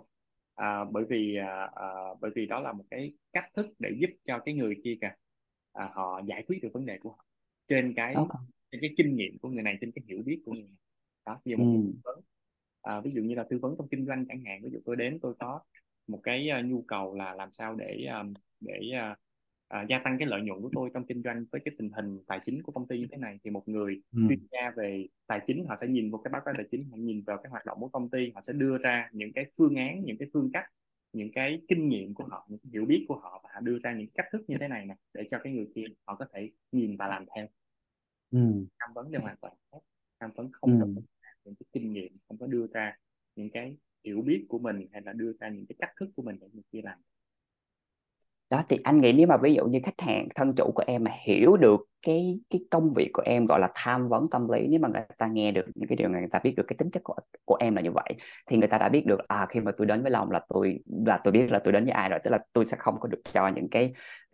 Bởi vì đó là một cái cách thức để giúp cho cái người kia kìa, họ giải quyết được vấn đề của họ trên cái Ok. trên cái kinh nghiệm của người này, trên cái hiểu biết của người này. Đó, như Ừ. một người tư vấn, ví dụ như là tư vấn trong kinh doanh chẳng hạn. Ví dụ tôi đến, tôi có một cái nhu cầu là làm sao để gia tăng cái lợi nhuận của tôi trong kinh doanh với cái tình hình tài chính của công ty như thế này, thì một người Ừ. chuyên gia về tài chính họ sẽ nhìn vào cái báo cáo tài chính, họ nhìn vào cái hoạt động của công ty, họ sẽ đưa ra những cái phương án, những cái phương cách, những cái kinh nghiệm của họ, những cái hiểu biết của họ, và họ đưa ra những cách thức như thế này nè để cho cái người kia họ có thể nhìn và làm theo. Ừ. Tham vấn đều hoàn toàn khác. Tham vấn không có Ừ. những cái kinh nghiệm, không có đưa ra những cái hiểu biết của mình, hay là đưa ra những cái cách thức của mình để người kia làm. Đó thì anh nghĩ nếu mà ví dụ như khách hàng thân chủ của em mà hiểu được cái công việc của em gọi là tham vấn tâm lý, nếu mà người ta nghe được những cái điều này, người ta biết được cái tính chất của em là như vậy, thì người ta đã biết được khi mà tôi đến với Long là tôi biết là tôi đến với ai rồi. Tức là tôi sẽ không có được cho những cái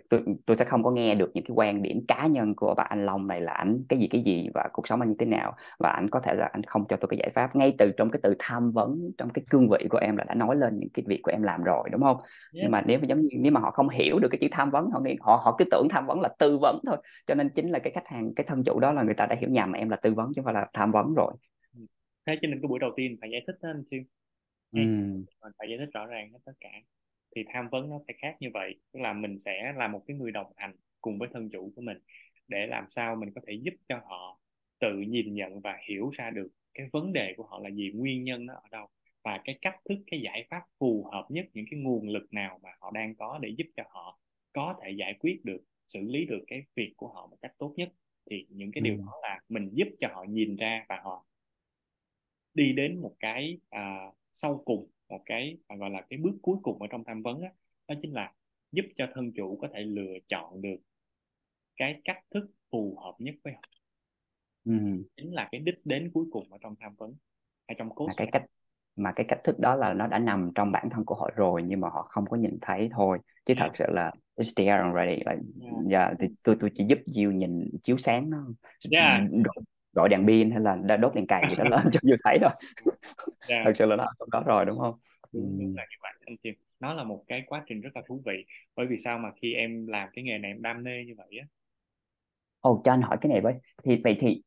tôi sẽ không có nghe được những cái quan điểm cá nhân của bà anh Long này là ảnh cái gì và cuộc sống anh như thế nào, và ảnh có thể là anh không cho tôi cái giải pháp ngay từ trong cái từ tham vấn, trong cái cương vị của em là đã nói lên những cái việc của em làm rồi đúng không? Nhưng mà Yes. nếu mà giống như nếu mà họ không hiểu được cái chữ tham vấn, họ cứ tưởng tham vấn là tư vấn thôi, cho nên chính là cái khách hàng, cái thân chủ đó là người ta đã hiểu nhầm em là tư vấn chứ không phải là tham vấn rồi. Thế cho nên cái buổi đầu tiên phải giải thích đó anh Tim. Ừ. Mình phải giải thích rõ ràng hết tất cả. Thì tham vấn nó sẽ khác như vậy, tức là mình sẽ là một cái người đồng hành cùng với thân chủ của mình để làm sao mình có thể giúp cho họ tự nhìn nhận và hiểu ra được cái vấn đề của họ là gì, nguyên nhân nó ở đâu, và cái cách thức, cái giải pháp phù hợp nhất, những cái nguồn lực nào mà họ đang có để giúp cho họ có thể giải quyết được, xử lý được cái việc của họ một cách tốt nhất. Thì những cái Ừ. điều đó là mình giúp cho họ nhìn ra và họ đi đến một cái sau cùng, một cái gọi là cái bước cuối cùng ở trong tham vấn á, đó chính là giúp cho thân chủ có thể lựa chọn được cái cách thức phù hợp nhất với họ, Ừ. chính là cái đích đến cuối cùng ở trong tham vấn hay trong mà coach. cái cách mà cái cách thức đó là nó đã nằm trong bản thân của họ rồi, nhưng mà họ không có nhìn thấy thôi, chứ Yeah. thật sự là it's there already là Yeah. dạ, thì tôi chỉ giúp Diêu nhìn chiếu sáng nó, Yeah. gọi đèn pin hay là đốt đèn cày gì đó lên cho Diêu thấy thôi. Yeah. Thật sự là nó ở trong đó rồi đúng không? Ừ. Đúng, đúng là như vậy anh Chim, nó là một cái quá trình rất là thú vị. Bởi vì sao mà khi em làm cái nghề này em đam mê như vậy á. Ồ, cho anh hỏi cái này với, thì vậy thì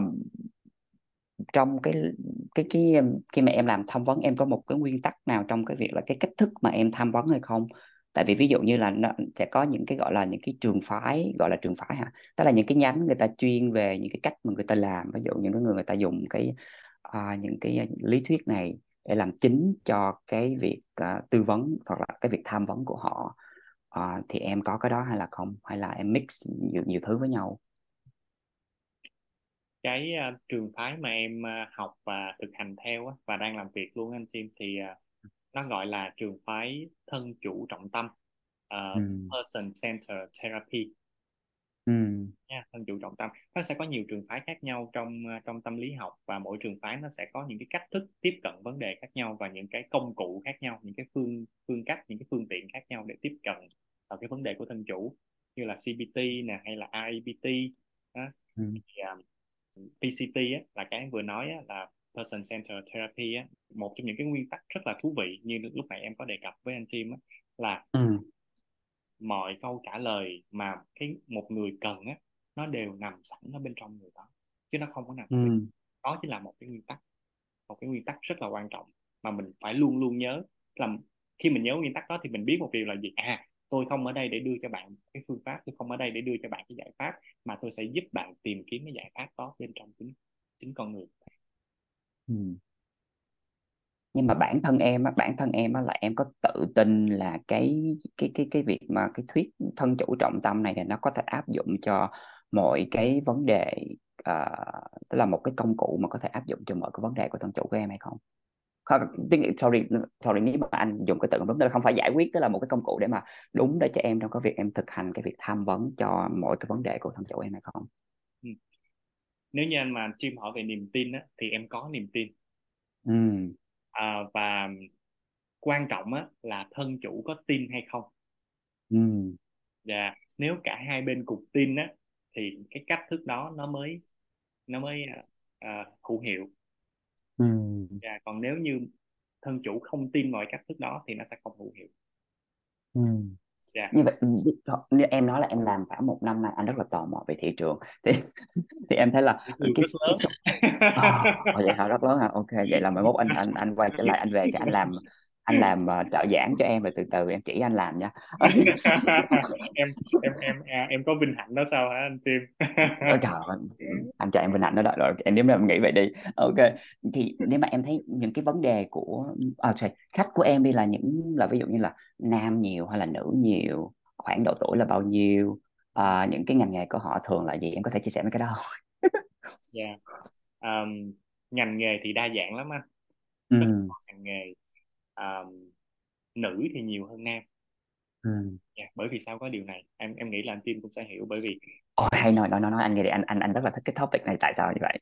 trong khi mà em làm tham vấn, em có một cái nguyên tắc nào trong cái việc là cái cách thức mà em tham vấn hay không? Tại vì ví dụ như là nó sẽ có những cái gọi là những cái trường phái, gọi là trường phái hả, tức là những cái nhánh người ta chuyên về những cái cách mà người ta làm, ví dụ những cái người người ta dùng những cái lý thuyết này để làm chính cho cái việc tư vấn hoặc là cái việc tham vấn của họ. Thì em có cái đó hay là không, hay là em mix nhiều thứ với nhau? Cái trường phái mà em học và thực hành theo á, và đang làm việc luôn anh Chim, thì nó gọi là trường phái thân chủ trọng tâm, Ừ. person centered therapy Ừ. nha. Thân chủ trọng tâm nó sẽ có nhiều trường phái khác nhau trong tâm lý học, và mỗi trường phái nó sẽ có những cái cách thức tiếp cận vấn đề khác nhau và những cái công cụ khác nhau, những cái phương phương cách, những cái phương tiện khác nhau để tiếp cận vào cái vấn đề của thân chủ, như là CBT nè hay là IEPT đó. Ừ. Thì, PCT á, là cái em vừa nói á, là Person Centered Therapy á, một trong những cái nguyên tắc rất là thú vị như lúc nãy em có đề cập với anh Tim á, là Ừ. mọi câu trả lời mà cái một người cần á, nó đều nằm sẵn ở bên trong người đó, chứ nó không có nằm ở bên. Ừ. Đó chính là một cái nguyên tắc, một cái nguyên tắc rất là quan trọng mà mình phải luôn luôn nhớ. Là khi mình nhớ nguyên tắc đó thì mình biết một điều là gì, tôi không ở đây để đưa cho bạn cái phương pháp, tôi không ở đây để đưa cho bạn cái giải pháp, mà tôi sẽ giúp bạn tìm kiếm cái giải pháp đó bên trong chính chính con người. Ừ. Nhưng mà bản thân em á là em có tự tin là cái việc mà cái thuyết thân chủ trọng tâm này thì nó có thể áp dụng cho mọi cái vấn đề, à, tức là một cái công cụ mà có thể áp dụng cho mọi cái vấn đề của thân chủ của em hay không? Không, sorry, sorry, nếu mà anh dùng cái từ đúng, tức là không phải giải quyết, tức là một cái công cụ để mà đúng để cho em trong cái việc em thực hành cái việc tham vấn cho mọi cái vấn đề của thân chủ em hay không? Ừ. Nếu như anh mà Chim hỏi về niềm tin á, thì em có niềm tin. Ừ. Và quan trọng á, là thân chủ có tin hay không. Ừ. Và nếu cả hai bên cùng tin á, thì cái cách thức đó nó mới hữu hiệu. Ừ. Và còn nếu như thân chủ không tin vào cách thức đó thì nó sẽ không hữu hiệu. Ừ. Dạ. Như vậy, như em nói là em làm khoảng 1 năm này, anh rất là tò mò về thị trường, thì thì em thấy là Thị cái trường rất cái lớn. số vậy hả, rất lớn hả? Ok, vậy là mai mốt anh quay trở lại, anh về cho anh làm trợ giảng cho em, rồi từ từ em chỉ anh làm nha. Em có vinh hạnh đó sao hả anh Tim? Ôi trời ơi, anh cho em vinh hạnh đó rồi, em nếu mà em nghĩ vậy đi. Ok, thì nếu mà em thấy những cái vấn đề của sorry, khách của em đi là là ví dụ như là nam nhiều hay là nữ nhiều, khoảng độ tuổi là bao nhiêu, những cái ngành nghề của họ thường là gì, em có thể chia sẻ mấy cái đó không? Dạ. Ngành nghề thì đa dạng lắm anh, rất Ừ. nhiều ngành nghề. um, Nữ thì nhiều hơn nam. Ừ. Dạ, bởi vì sao có điều này, em nghĩ là anh Tim cũng sẽ hiểu. Bởi vì Ôi, hay, nói anh nghe đi, anh rất là thích cái topic này, tại sao như vậy?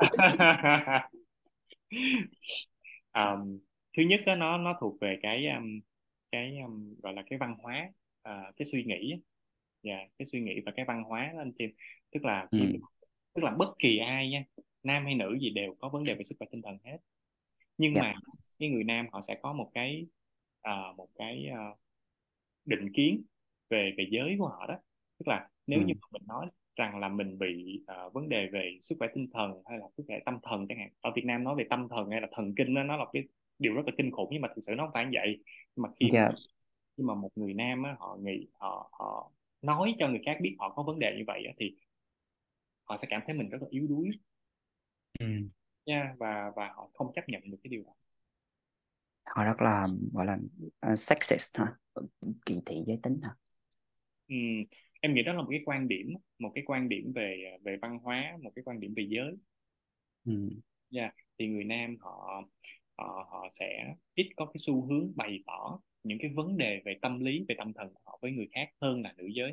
thứ nhất đó, nó thuộc về cái gọi là cái văn hóa, cái suy nghĩ á. Dạ, cái suy nghĩ và cái văn hóa đó anh Chim, tức là Ừ. ví dụ, tức là bất kỳ ai nha, nam hay nữ gì đều có vấn đề về sức khỏe tinh thần hết, nhưng Dạ. mà cái người nam họ sẽ có một cái định kiến về về giới của họ đó. Tức là nếu như Ừ. mà mình nói rằng là mình bị vấn đề về sức khỏe tinh thần hay là sức khỏe tâm thần chẳng hạn, ở Việt Nam nói về tâm thần hay là thần kinh đó, nó là cái điều rất là kinh khủng, nhưng mà thực sự nó không phải như vậy. Nhưng mà Dạ. khi mà một người nam á, họ nghĩ họ nói cho người khác biết họ có vấn đề như vậy á, thì họ sẽ cảm thấy mình rất là yếu đuối Ừ. nha, và họ không chấp nhận được cái điều đó. Họ rất là gọi là sexist ha, kỳ thị giới tính ha. Ừm, em nghĩ đó là một cái quan điểm về về văn hóa, một cái quan điểm về giới. Ừ. Dạ, thì người nam họ họ sẽ ít có cái xu hướng bày tỏ những cái vấn đề về tâm lý, về tâm thần của họ với người khác hơn là nữ giới.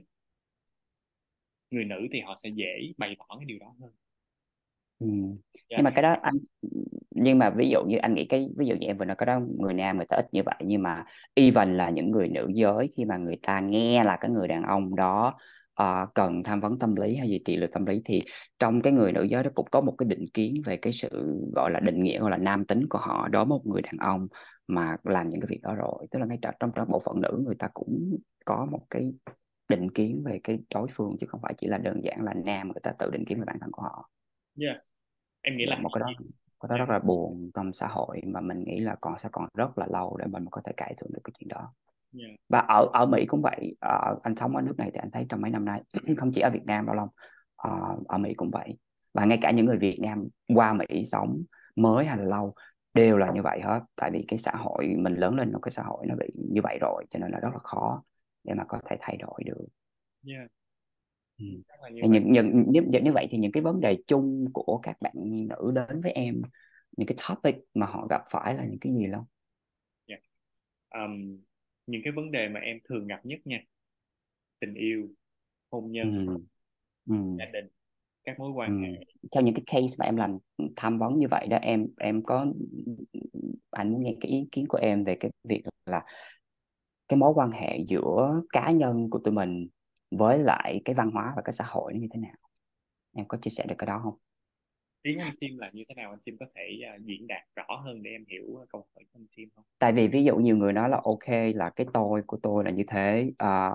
Người nữ thì họ sẽ dễ bày tỏ cái điều đó hơn. Ừ. Dạ. Nhưng mà cái đó anh, nhưng mà ví dụ như anh nghĩ cái ví dụ như em vừa nói cái đó, người nam người ta ít như vậy, nhưng mà even là những người nữ giới, khi mà người ta nghe là cái người đàn ông đó cần tham vấn tâm lý hay gì trị liệu tâm lý, thì trong cái người nữ giới đó cũng có một cái định kiến về cái sự gọi là định nghĩa gọi là nam tính của họ đối với một người đàn ông mà làm những cái việc đó rồi. Tức là ngay trong bộ phận nữ người ta cũng có một cái định kiến về cái đối phương, chứ không phải chỉ là đơn giản là nam người ta tự định kiến về bản thân của họ. Dạ, em nghĩ Dạ, là một cái đó dạ, rất là buồn trong xã hội, mà mình nghĩ là sẽ còn rất là lâu để mình có thể cải thiện được cái chuyện đó. dạ, Và ở ở Mỹ cũng vậy. Anh sống ở nước này thì anh thấy trong mấy năm nay không chỉ ở Việt Nam đâu Long, ở Mỹ cũng vậy. Và ngay cả những người Việt Nam qua Mỹ sống mới hay là lâu đều là như vậy hết, tại vì cái xã hội mình lớn lên trong cái xã hội nó bị như vậy rồi, cho nên là rất là khó để mà có thể thay đổi được. dạ, Ừ. chắc là như Thì vậy. như vậy thì những cái vấn đề chung của các bạn nữ đến với em, những cái topic mà họ gặp phải là những cái gì không? Dạ. Ờm, những cái vấn đề mà em thường gặp nhất nha: tình yêu, hôn Ừ. nhân, Ừ. gia đình, các mối Ừ. quan hệ. Theo những cái case mà em làm tham vấn như vậy đó, em có, anh muốn nghe cái ý kiến của em về cái việc là cái mối quan hệ giữa cá nhân của tụi mình với lại cái văn hóa và cái xã hội nó như thế nào, em có chia sẻ được cái đó không? Ý anh Chim là như thế nào, anh Chim có thể diễn đạt rõ hơn để em hiểu câu hỏi của anh Chim không? Tại vì ví dụ nhiều người nói là ok, là cái tôi của tôi là như thế,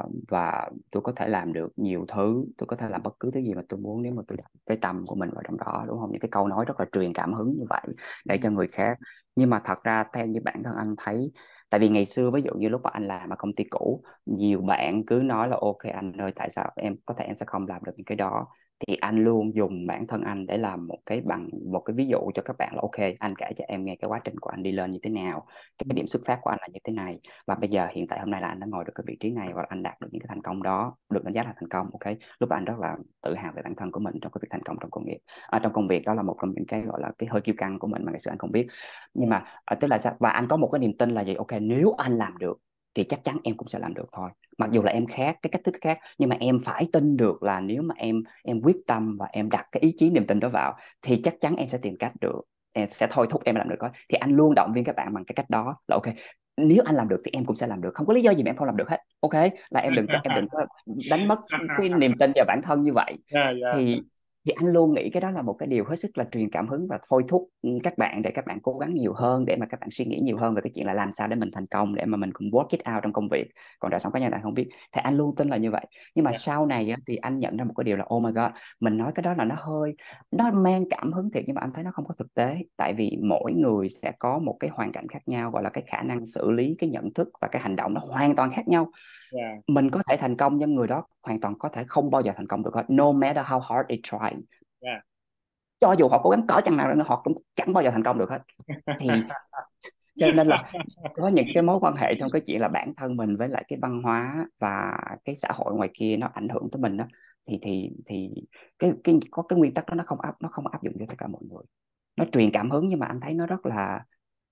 và tôi có thể làm được nhiều thứ, tôi có thể làm bất cứ thứ gì mà tôi muốn nếu mà tôi đặt cái tâm của mình vào trong đó, đúng không? Những cái câu nói rất là truyền cảm hứng như vậy Ừ. để cho người khác. Nhưng mà thật ra theo như bản thân anh thấy, tại vì ngày xưa ví dụ như lúc mà anh làm ở công ty cũ, nhiều bạn cứ nói là ok anh ơi, tại sao em có thể em sẽ không làm được những cái đó, thì anh luôn dùng bản thân anh để làm một cái ví dụ cho các bạn là ok, anh kể cho em nghe cái quá trình của anh đi lên như thế nào, Ừ. cái điểm xuất phát của anh là như thế này, và bây giờ hiện tại hôm nay là anh đã ngồi được cái vị trí này và anh đạt được những cái thành công đó, được đánh giá là thành công. Ok, lúc đó anh rất là tự hào về bản thân của mình trong cái việc thành công trong công nghiệp, trong công việc. Đó là một trong những cái gọi là cái hơi kiêu căng của mình mà ngày xưa anh không biết. Nhưng Dạ. mà tức là sao, và anh có một cái niềm tin là gì, ok nếu anh làm được thì chắc chắn em cũng sẽ làm được thôi, mặc dù là em khác, cái cách thức khác, nhưng mà em phải tin được là nếu mà em quyết tâm và em đặt cái ý chí niềm tin đó vào thì chắc chắn em sẽ tìm cách được, em sẽ thôi thúc em làm được thôi. Thì anh luôn động viên các bạn bằng cái cách đó là ok, nếu anh làm được thì em cũng sẽ làm được, không có lý do gì mà em không làm được hết. Ok, là em đừng có đánh mất cái niềm tin vào bản thân như vậy. Dạ, dạ, Thì anh luôn nghĩ cái đó là một cái điều hết sức là truyền cảm hứng và thôi thúc các bạn để các bạn cố gắng nhiều hơn, để mà các bạn suy nghĩ nhiều hơn về cái chuyện là làm sao để mình thành công, để mà mình cùng work it out trong công việc, còn đời sống cá nhân là không biết. Thì anh luôn tin là như vậy. Nhưng mà dạ, sau này á, thì anh nhận ra một cái điều là oh my god, mình nói cái đó là nó mang cảm hứng thiệt, nhưng mà anh thấy nó không có thực tế, tại vì mỗi người sẽ có một cái hoàn cảnh khác nhau, gọi là cái khả năng xử lý, cái nhận thức và cái hành động nó hoàn toàn khác nhau. dạ, Mình có thể thành công nhưng người đó hoàn toàn có thể không bao giờ thành công được hết, no matter how hard they try. dạ. Cho dù họ cố gắng cỡ chừng nào nữa họ cũng chẳng bao giờ thành công được hết. Thì cho nên là có những cái mối quan hệ trong cái chuyện là bản thân mình với lại cái văn hóa và cái xã hội ngoài kia nó ảnh hưởng tới mình đó, thì có cái nguyên tắc đó nó không áp dụng cho tất cả mọi người. Nó truyền cảm hứng nhưng mà anh thấy nó rất là,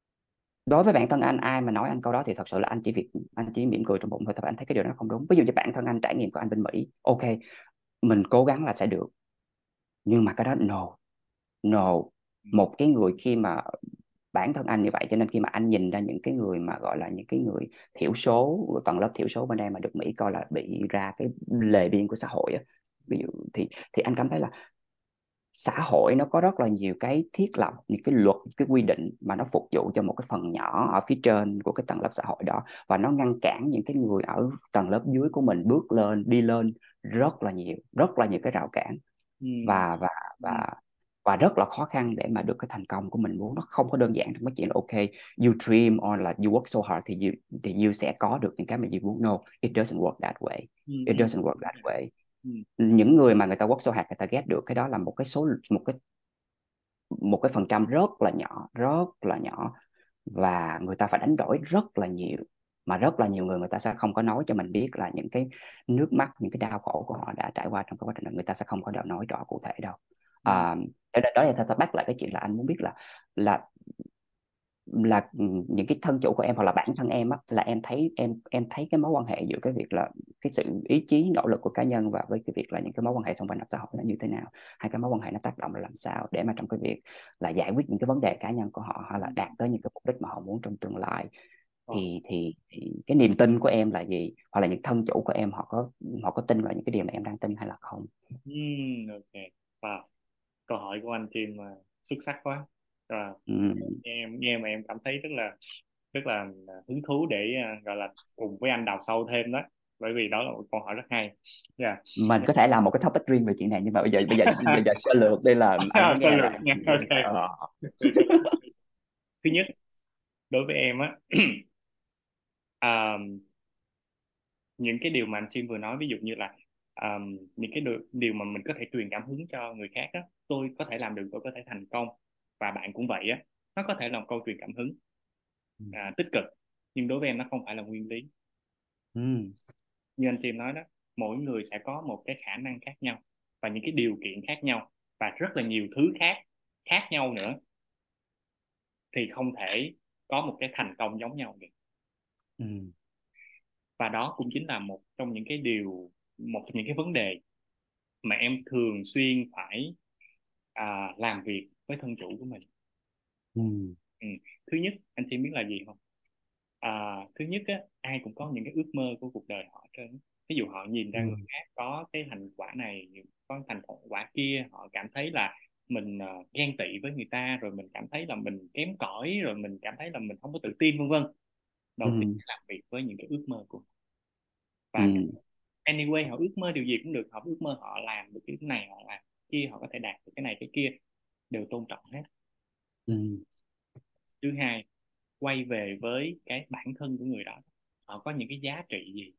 đối với bản thân anh, ai mà nói anh câu đó thì thật sự là anh chỉ mỉm cười trong bụng thôi, tại vì anh thấy cái điều đó không đúng. Ví dụ như bản thân anh, trải nghiệm của anh bên Mỹ, ok mình cố gắng là sẽ được, nhưng mà cái đó no, no. Một cái người khi mà bản thân anh như vậy, cho nên khi mà anh nhìn ra những cái người mà gọi là những cái người thiểu số, tầng lớp thiểu số bên đây mà được Mỹ coi là bị ra cái lề biên của xã hội á, ví dụ thì anh cảm thấy là xã hội nó có rất là nhiều cái thiết lập, những cái luật, cái quy định mà nó phục vụ cho một cái phần nhỏ ở phía trên của cái tầng lớp xã hội đó, và nó ngăn cản những cái người ở tầng lớp dưới của mình bước lên, đi lên, rất là nhiều cái rào cản, Ừ. và và Ừ. và và rất là khó khăn để mà được cái thành công của mình muốn. Nó không có đơn giản trong cái chuyện là ok, you dream or là you work so hard thì you sẽ có được những cái mà you muốn. No, it doesn't work that way. Ừ. It Ừ. doesn't work that way. Ừ. Những người mà người ta work so hard, người ta get được cái đó là một cái phần trăm rất là nhỏ, và người ta phải đánh đổi rất là nhiều, mà rất là nhiều người, người ta sẽ không có nói cho mình biết là những cái nước mắt, những cái đau khổ của họ đã trải qua trong cái quá trình đó, người ta sẽ không có nói rõ cụ thể đâu. Ừ. Cho nên đó là ta bắt lại cái chuyện là anh muốn biết là là những cái thân chủ của em hoặc là bản thân em á, là em thấy cái mối quan hệ giữa cái việc là cái sự ý chí nỗ lực của cá nhân và với cái việc là những cái mối quan hệ xung quanh xã hội nó như thế nào, hai cái mối quan hệ nó tác động là làm sao để mà trong cái việc là giải quyết những cái vấn đề cá nhân của họ, hay là đạt tới những cái mục đích mà họ muốn trong tương lai. Ờ. Thì cái niềm tin của em là gì, hoặc là những thân chủ của em họ có tin vào những cái điều mà em đang tin hay là không? Ok. Wow. Câu hỏi của anh Chim xuất sắc quá. Rồi, Ừ. nghe mà em cảm thấy rất là hứng thú để gọi là cùng với anh đào sâu thêm đó, bởi vì đó là một câu hỏi rất hay. Yeah. Mình có thể làm một cái topic riêng về chuyện này, nhưng mà bây giờ sơ lược đây là anh muốn Sơ nghe là lược nha. Ok. Thứ nhất, đối với em á, à, những cái điều mà anh Chim vừa nói, ví dụ như là những cái điều mà mình có thể truyền cảm hứng cho người khác á, tôi có thể làm được, tôi có thể thành công, và bạn cũng vậy á, nó có thể là một câu truyền cảm hứng tích cực, nhưng đối với em nó không phải là nguyên lý. Ừ. Như anh Chim nói đó, mỗi người sẽ có một cái khả năng khác nhau và những cái điều kiện khác nhau và rất là nhiều thứ khác khác nhau nữa, thì không thể có một cái thành công giống nhau được. Ừ. Và đó cũng chính là một trong những cái vấn đề mà em thường xuyên phải làm việc với thân chủ của mình. Ừ. Ừ. Thứ nhất, anh chị biết là gì không? Thứ nhất á, ai cũng có những cái ước mơ của cuộc đời họ hết trơn. Ví dụ họ nhìn Ừ. ra người khác có cái thành quả này, có thành quả kia, họ cảm thấy là mình ghen tị với người ta, rồi mình cảm thấy là mình kém cỏi, rồi mình cảm thấy là mình không có tự tin, vân vân. Ừ. Đầu tiên phải làm việc với những cái ước mơ của họ. Và Ừ. anyway, họ ước mơ điều gì cũng được, họ ước mơ họ làm được cái này, họ làm cái kia, họ có thể đạt được cái này cái kia, đều tôn trọng hết. Ừ. Thứ hai, quay về với cái bản thân của người đó, họ có những cái giá trị gì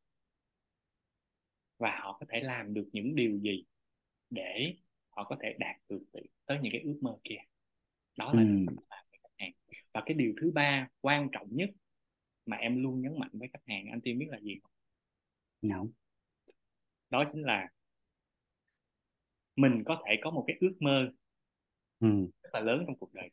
và họ có thể làm được những điều gì để họ có thể đạt được tới những cái ước mơ kia. Đó là điều Ừ. mà làm với khách hàng. Và cái điều thứ ba quan trọng nhất mà em luôn nhấn mạnh với khách hàng, anh Tiên biết là gì không? No. Đó chính là mình có thể có một cái ước mơ Ừ. rất là lớn trong cuộc đời,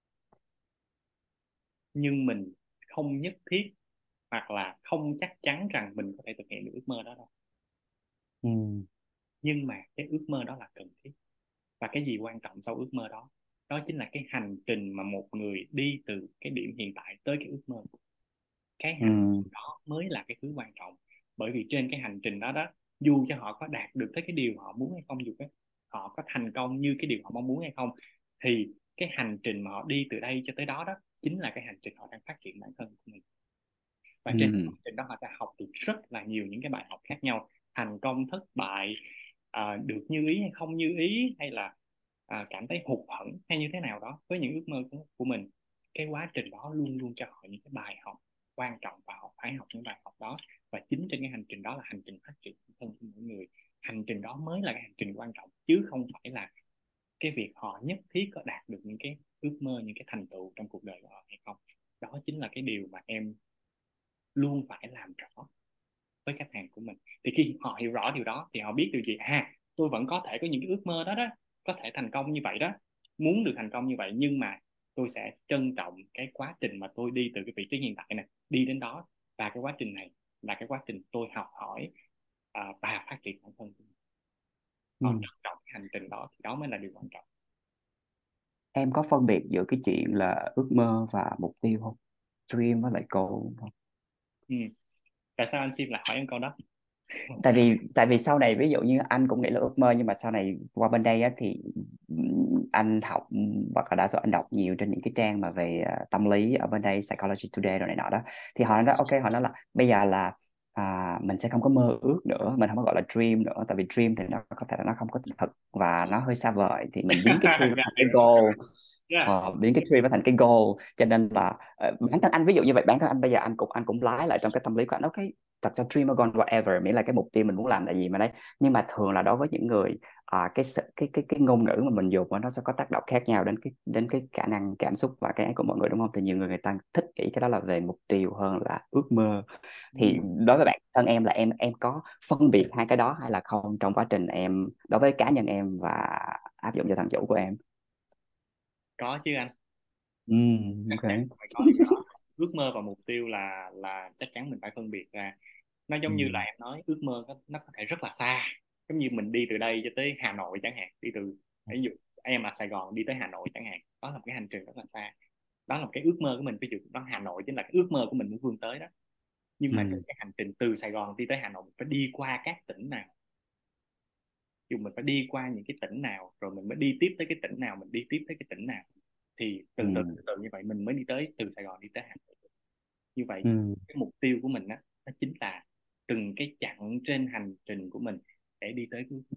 nhưng mình không nhất thiết hoặc là không chắc chắn rằng mình có thể thực hiện được ước mơ đó đâu. Ừ. Nhưng mà cái ước mơ đó là cần thiết. Và cái gì quan trọng sau ước mơ đó? Đó chính là cái hành trình mà một người đi từ cái điểm hiện tại tới cái ước mơ. Cái Ừ. hành trình đó mới là cái thứ quan trọng. Bởi vì trên cái hành trình đó đó, dù cho họ có đạt được tới cái điều họ muốn hay không, dù họ có thành công như cái điều họ mong muốn hay không, thì cái hành trình mà họ đi từ đây cho tới đó đó chính là cái hành trình họ đang phát triển bản thân của mình. Và trên Ừ. hành trình đó họ sẽ học được rất là nhiều những cái bài học khác nhau, thành công thất bại, được như ý hay không như ý, hay là cảm thấy hụt hẫng hay như thế nào đó với những ước mơ của mình. Cái quá trình đó luôn luôn cho họ những cái bài học quan trọng và họ phải học những bài học đó. Và chính trên cái hành trình đó là hành trình phát triển bản thân của mỗi người. Hành trình đó mới là cái hành trình quan trọng, chứ không phải là cái việc họ nhất thiết có đạt được những cái ước mơ, những cái thành tựu trong cuộc đời của họ hay không. Đó chính là cái điều mà em luôn phải làm rõ với khách hàng của mình. Thì khi họ hiểu rõ điều đó thì họ biết điều gì, tôi vẫn có thể có những cái ước mơ đó đó, có thể thành công như vậy đó, muốn được thành công như vậy, nhưng mà tôi sẽ trân trọng cái quá trình mà tôi đi từ cái vị trí hiện tại này đi đến đó. Và cái quá trình này là cái quá trình tôi học hỏi và phát triển bản thân của mình. Ừ. Họ trân trọng cái hành trình đó thì đó mới là điều quan trọng. em có phân biệt giữa cái chuyện là ước mơ và mục tiêu không? Dream với lại goal không? Ừ. Tại sao anh xin lại hỏi em câu đó? Tại vì sau này ví dụ như anh cũng nghĩ là ước mơ, nhưng mà sau này qua bên đây á, thì anh học, hoặc là đa số anh đọc nhiều trên những cái trang mà về tâm lý ở bên đây, Psychology Today rồi này nọ đó, thì họ nói ok, họ nói là bây giờ là mình sẽ không có mơ ước nữa, mình không có gọi là dream nữa, tại vì dream thì nó có thể là nó không có thực và nó hơi xa vời, thì mình biến cái dream nó thành cái goal. Yeah. Biến cái dream nó thành cái goal, cho nên là bản thân anh ví dụ như vậy, bản thân anh bây giờ anh cũng lái lại trong cái tâm lý của anh, ok, tập cho dream or goal whatever, miễn là cái mục tiêu mình muốn làm là gì mà đấy. Nhưng mà thường là đối với những người cái ngôn ngữ mà mình dùng nó sẽ có tác động khác nhau đến cái khả năng cảm xúc và cái ấy của mọi người, đúng không? Thì nhiều người người ta thích nghĩ cái đó là về mục tiêu hơn là ước mơ. Thì Ừ. đối với bản thân em là em có phân biệt hai cái đó hay là không, trong quá trình em đối với cá nhân em và áp dụng cho thằng chủ của em? Có chứ anh, chắc chắn Ok. phải có điều đó. Ước mơ và mục tiêu là chắc chắn mình phải phân biệt ra. Nó giống như là Ừm, em nói, ước mơ nó có thể rất là xa, giống như mình đi từ đây cho tới Hà Nội chẳng hạn, đi từ, ví dụ em ở Sài Gòn đi tới Hà Nội chẳng hạn, đó là một cái hành trình rất là xa, đó là một cái ước mơ của mình, ví dụ đó Hà Nội chính là cái ước mơ của mình muốn vươn tới đó. Nhưng mà trên ừm, cái hành trình từ Sài Gòn đi tới Hà Nội mình phải đi qua các tỉnh nào, dù mình phải đi qua những cái tỉnh nào rồi mình mới đi tiếp tới cái tỉnh nào, mình đi tiếp tới cái tỉnh nào, thì từ từ ừm, từ từ như vậy mình mới đi tới từ Sài Gòn đi tới Hà Nội. Như vậy ừm, cái mục tiêu của mình á, nó chính là từng cái chặng trên hành trình của mình để đi tới cuối cùng.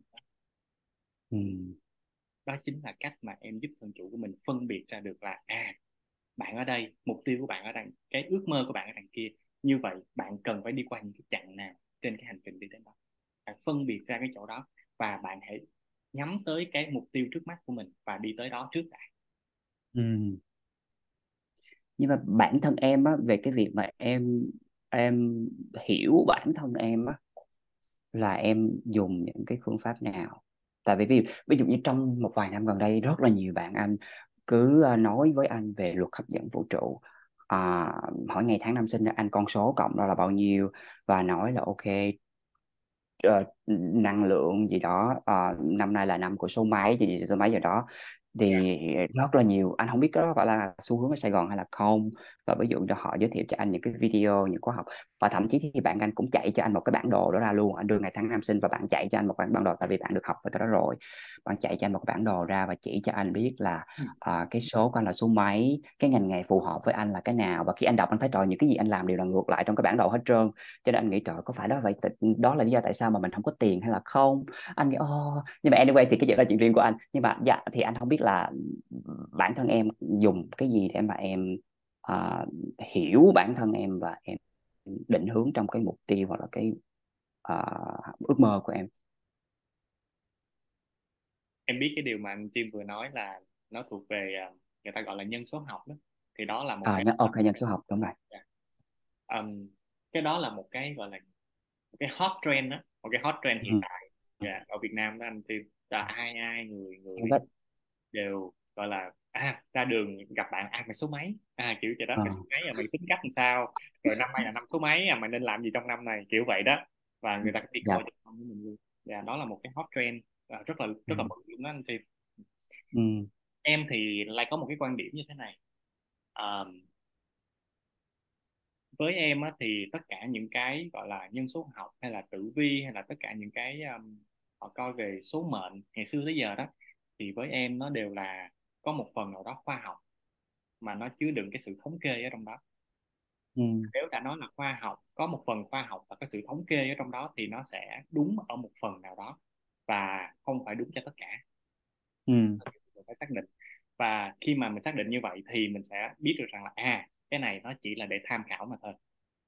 ừm, Đó chính là cách mà em giúp thân chủ của mình phân biệt ra được là bạn ở đây, mục tiêu của bạn ở đằng, cái ước mơ của bạn ở đằng kia, như vậy bạn cần phải đi qua những cái chặng nào trên cái hành trình đi đến đó. Bạn phân biệt ra cái chỗ đó và bạn hãy nhắm tới cái mục tiêu trước mắt của mình và đi tới đó trước đã. ừm. Nhưng mà bản thân em á, về cái việc mà em hiểu bản thân em á, là em dùng những cái phương pháp nào? Tại vì ví dụ như trong một vài năm gần đây rất là nhiều bạn anh cứ nói với anh về luật hấp dẫn vũ trụ. à, Hỏi ngày tháng năm sinh ra anh, con số cộng ra là bao nhiêu, và nói là ok, năng lượng gì đó, năm nay là năm của số mấy gì số mấy gì đó. Dạ. Thì rất là nhiều, anh không biết đó phải là xu hướng ở Sài Gòn hay là không, và ví dụ cho họ giới thiệu cho anh những cái video, những khóa học, và thậm chí thì bạn anh cũng chạy cho anh một cái bản đồ đó ra luôn, anh đưa ngày tháng năm sinh và bạn chạy cho anh một bản đồ, tại vì bạn được học về cái đó rồi. Bạn chạy cho anh một cái bản đồ ra và chỉ cho anh biết là Ừ. cái số của anh là số mấy, cái ngành nghề phù hợp với anh là cái nào, và khi anh đọc anh thấy trời, những cái gì anh làm đều là ngược lại trong cái bản đồ hết trơn. Cho nên anh nghĩ trời, có phải đó vậy, đó là lý do tại sao mà mình không có tiền hay là không? Anh nghĩ nhưng mà anyway thì cái chuyện là chuyện riêng của anh. Nhưng mà dạ, thì anh không biết là bản thân em dùng cái gì để mà em à, hiểu bản thân em và em định hướng trong cái mục tiêu hoặc là cái à, ước mơ của em. Em biết cái điều mà anh Chim vừa nói là nó thuộc về người ta gọi là nhân số học đó, thì đó là một cái Ok, nhân số học đúng rồi. cái đó là một cái gọi là một cái hot trend đó, một cái hot trend hiện Ừ. tại. Dạ, ở Việt Nam đó anh Chim, là ai ai người Em người biết. đều gọi là ra đường gặp bạn mày số mấy, kiểu vậy đó, Ờ, mày số mấy, mày tính cách làm sao, rồi năm nay là năm số mấy, mày nên làm gì trong năm này, kiểu vậy đó. Và người ta đi dạ. coi trong của mình luôn. Và đó là một cái hot trend Ừ. rất là bự luôn đó anh Chim. Ừ. Em thì lại có một cái quan điểm như thế này. Ờ, với em á, thì tất cả những cái gọi là nhân số học hay là tử vi hay là tất cả những cái họ coi về số mệnh ngày xưa tới giờ đó, thì với em nó đều là có một phần nào đó khoa học, mà nó chứa đựng cái sự thống kê ở trong đó. Ừ. Nếu đã nói là khoa học, có một phần khoa học và có sự thống kê ở trong đó, thì nó sẽ đúng ở một phần nào đó và không phải đúng cho tất cả. Ừ. Mình phải xác định, và khi mà mình xác định như vậy thì mình sẽ biết được rằng là cái này nó chỉ là để tham khảo mà thôi,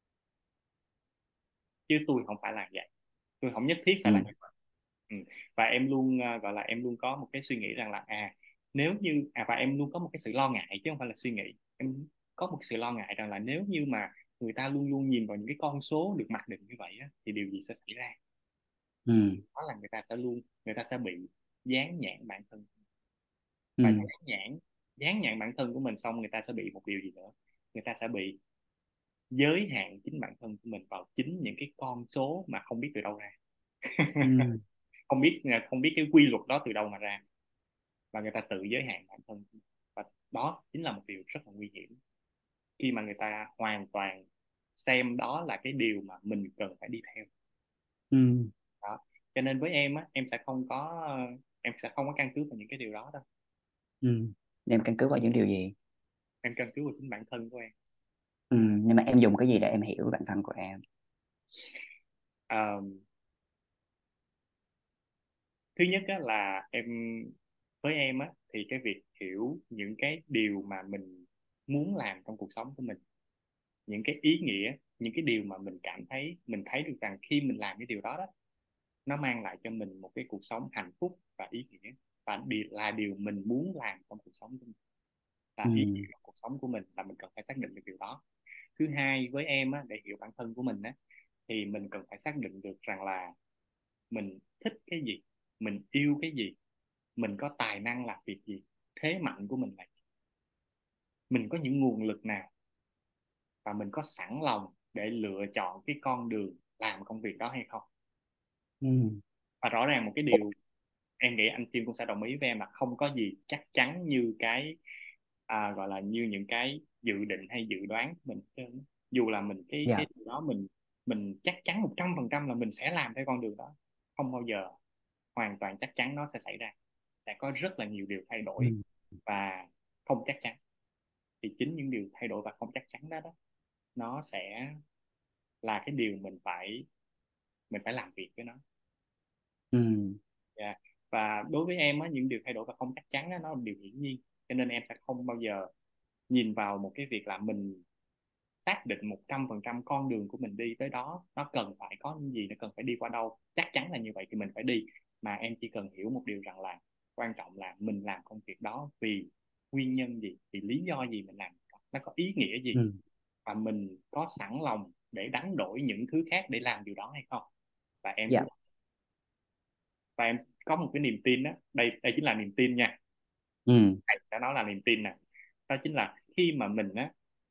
chứ tôi không phải là vậy, tôi không nhất thiết phải là Ừ. như vậy. Ừ. Và em luôn gọi là em luôn có một cái suy nghĩ rằng là nếu như và em luôn có một cái sự lo ngại chứ không phải là suy nghĩ. Em có một sự lo ngại rằng là nếu như mà người ta luôn luôn nhìn vào những cái con số được mặc định như vậy á, thì điều gì sẽ xảy ra? Ừ. Đó là người ta sẽ bị dán nhãn bản thân, và Ừ. dán nhãn bản thân của mình, xong người ta sẽ bị một điều gì nữa, người ta sẽ bị giới hạn chính bản thân của mình vào chính những cái con số mà không biết từ đâu ra. Ừ. không biết cái quy luật đó từ đâu mà ra, và người ta tự giới hạn bản thân. đó chính là một điều rất là nguy hiểm, khi mà người ta hoàn toàn xem đó là cái điều mà mình cần phải đi theo. Ừ. Đó, cho nên với em á, em sẽ không có căn cứ vào những cái điều đó đâu. Ừ. Em căn cứ vào những điều gì? Em căn cứ vào chính bản thân của em. Ừ. Nhưng mà em dùng cái gì để em hiểu bản thân của em? Ờ, Thứ nhất á, là với em á, thì cái việc hiểu những cái điều mà mình muốn làm trong cuộc sống của mình, những cái ý nghĩa, những cái điều mà mình cảm thấy, mình thấy được rằng khi mình làm cái điều đó đó, nó mang lại cho mình một cái cuộc sống hạnh phúc và ý nghĩa, và là điều mình muốn làm trong cuộc sống của mình, là ý nghĩa Ừ. trong cuộc sống của mình, là mình cần phải xác định được điều đó. Thứ hai, với em á, để hiểu bản thân của mình á, thì mình cần phải xác định được rằng là mình thích cái gì, mình yêu cái gì, mình có tài năng làm việc gì, thế mạnh của mình là gì, mình có những nguồn lực nào, và mình có sẵn lòng để lựa chọn cái con đường làm công việc đó hay không. Ừ. Và rõ ràng một cái điều em nghĩ anh Tim cũng sẽ đồng ý với em là không có gì chắc chắn như cái gọi là như những cái dự định hay dự đoán của mình hết trơn. Dù là mình Dạ. cái điều đó mình chắc chắn 100% là mình sẽ làm theo con đường đó, không bao giờ hoàn toàn chắc chắn nó sẽ xảy ra, sẽ có rất là nhiều điều thay Ừ. đổi và không chắc chắn. Thì chính những điều thay đổi và không chắc chắn đó nó sẽ là cái điều mình phải làm việc với nó. Ừ. Dạ. Và đối với em á, những điều thay đổi và không chắc chắn á, nó là điều hiển nhiên, cho nên em sẽ không bao giờ nhìn vào một cái việc là mình xác định 100% con đường của mình đi tới đó nó cần phải có những gì, nó cần phải đi qua đâu, chắc chắn là như vậy thì mình phải đi. Mà em chỉ cần hiểu một điều rằng là quan trọng là mình làm công việc đó vì nguyên nhân gì, vì lý do gì mình làm, nó có ý nghĩa gì, Ừ. và mình có sẵn lòng để đánh đổi những thứ khác để làm điều đó hay không. Và em cứ Dạ. và em có một cái niềm tin đó, đây đây chính là niềm tin nha, Ừ. thầy đã nói là niềm tin nè. Đó chính là khi mà mình á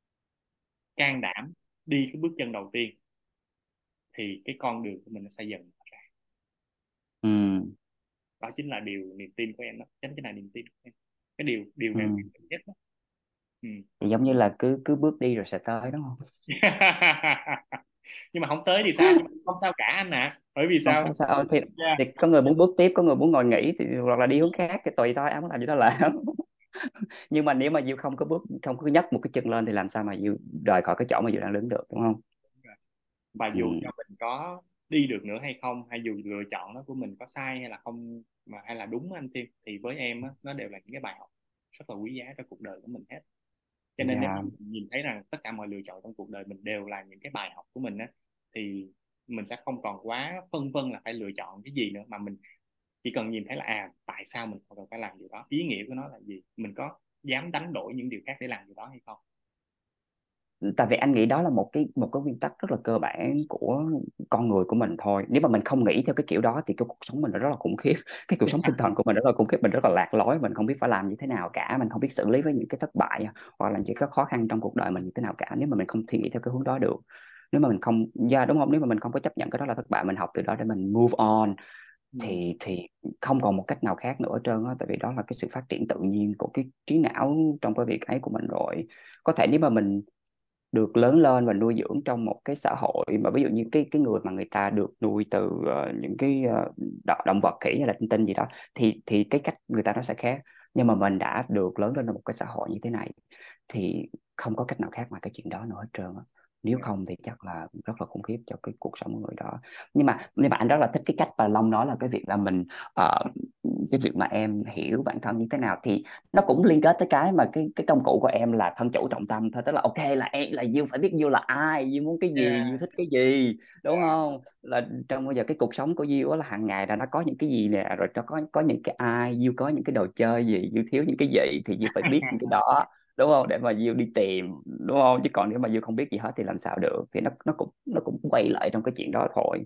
can đảm đi cái bước chân đầu tiên, thì cái con đường của mình nó sẽ dần mở ra. Ừ. Đó chính là niềm tin của em, đó chính là niềm tin của em, cái điều điều Ừ. này là điều cần nhất đó. Ừ. Thì giống như là cứ cứ bước đi rồi sẽ tới đúng không? Nhưng mà không tới thì sao, nhưng mà không sao cả anh ạ, bởi vì Không sao? có sao Yeah. thì có người muốn bước tiếp, có người muốn ngồi nghỉ thì hoặc là đi hướng khác thì tùy thôi, ai muốn làm gì đó làm. Nhưng mà nếu mà Diêu không có bước, không có nhấc một cái chân lên thì làm sao mà Diêu rời khỏi cái chỗ mà Diêu đang đứng được, đúng không? Và Ừ. dù cho mình có đi được nữa hay không, hay dù lựa chọn đó của mình có sai hay là không, mà hay là đúng anh Tiên, thì với em á, nó đều là những cái bài học rất là quý giá trong cuộc đời của mình hết. Cho nên nếu mà Dạ. mình nhìn thấy rằng tất cả mọi lựa chọn trong cuộc đời mình đều là những cái bài học của mình á, thì mình sẽ không còn quá phân vân là phải lựa chọn cái gì nữa, mà mình chỉ cần nhìn thấy là tại sao mình cần phải làm điều đó, ý nghĩa của nó là gì, mình có dám đánh đổi những điều khác để làm điều đó hay không. Tại vì anh nghĩ đó là một cái nguyên tắc rất là cơ bản của con người của mình thôi. Nếu mà mình không nghĩ theo cái kiểu đó thì cái cuộc sống mình nó rất là khủng khiếp. Cái cuộc sống tinh thần của mình rất là khủng khiếp, mình rất là lạc lối, mình không biết phải làm như thế nào cả, mình không biết xử lý với những cái thất bại hoặc là những cái khó khăn trong cuộc đời mình như thế nào cả, nếu mà mình không suy nghĩ theo cái hướng đó được. Nếu mà mình không, đúng không, nếu mà mình không có chấp nhận cái đó là thất bại, mình học từ đó để mình move on, Ừ. thì không còn một cách nào khác nữa hết trơn á. Tại vì đó là cái sự phát triển tự nhiên của cái trí não trong cái việc ấy của mình rồi. Có thể nếu mà mình được lớn lên và nuôi dưỡng trong một cái xã hội mà ví dụ như cái người mà người ta được nuôi từ những cái động vật khỉ hay là tinh tinh gì đó, thì cái cách người ta nó sẽ khác. Nhưng mà mình đã được lớn lên trong một cái xã hội như thế này thì không có cách nào khác ngoài cái chuyện đó nữa hết trơn á. Nếu Yeah. không thì chắc là rất là khủng khiếp cho cái cuộc sống của người đó. Nhưng mà anh rất là thích cái cách mà Long nói là cái việc là mình ờ, cái việc mà em hiểu bản thân như thế nào, thì nó cũng liên kết tới cái mà cái công cụ của em là thân chủ trọng tâm thôi. Tức là ok, là em là Dương phải biết Dương là ai, Dương muốn cái gì, Dương Yeah. thích cái gì, đúng Yeah. không? Là trong bây giờ cái cuộc sống của Dương á là hàng ngày là nó có những cái gì nè, rồi nó có những cái ai, Dương có những cái đồ chơi gì, Dương thiếu những cái gì thì Dương phải biết những cái đó, đúng không, để mà Dương đi tìm, đúng không? Chứ còn nếu mà Dương không biết gì hết thì làm sao được. Thì nó cũng quay lại trong cái chuyện đó thôi,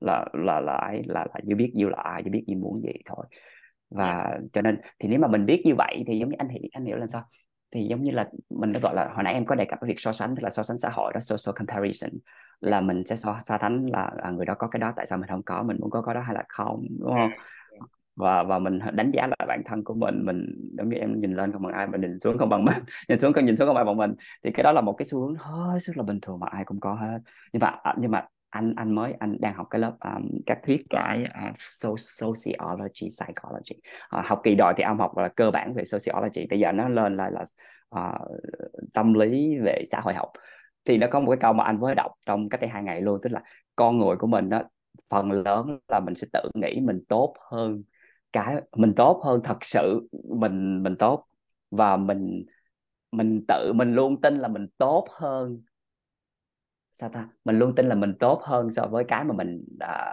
là Dương biết Dương là ai, Dương biết Dương muốn gì thôi. Yeah. Và cho nên thì nếu mà mình biết như vậy thì giống như anh hiểu là sao, thì giống như là mình đã gọi là hồi nãy em có đề cập cái việc so sánh, tức là so sánh xã hội đó, social comparison, Yeah. là mình sẽ so sánh là người đó có cái đó tại sao mình không có, mình muốn có cái đó hay là không, đúng không? Yeah. và mình đánh giá lại bản thân của mình giống như em nhìn lên không bằng ai, mình nhìn xuống không bằng mình nhìn xuống không bằng mình. Thì cái đó là một cái xu hướng hết sức là bình thường mà ai cũng có hết. Nhưng mà anh đang học cái lớp các thuyết cái sociology, psychology. Học kỳ đòi thì ông học là cơ bản về sociology, bây giờ nó lên lại là à, tâm lý về xã hội học. Thì nó có một cái câu mà anh mới đọc trong cách đây 2 ngày luôn, tức là con người của mình đó, phần lớn là mình sẽ tự nghĩ mình tốt hơn, cái mình tốt hơn thật sự, mình tốt, và mình luôn tin là mình tốt hơn, sao ta, mình luôn tin là mình tốt hơn so với cái mà mình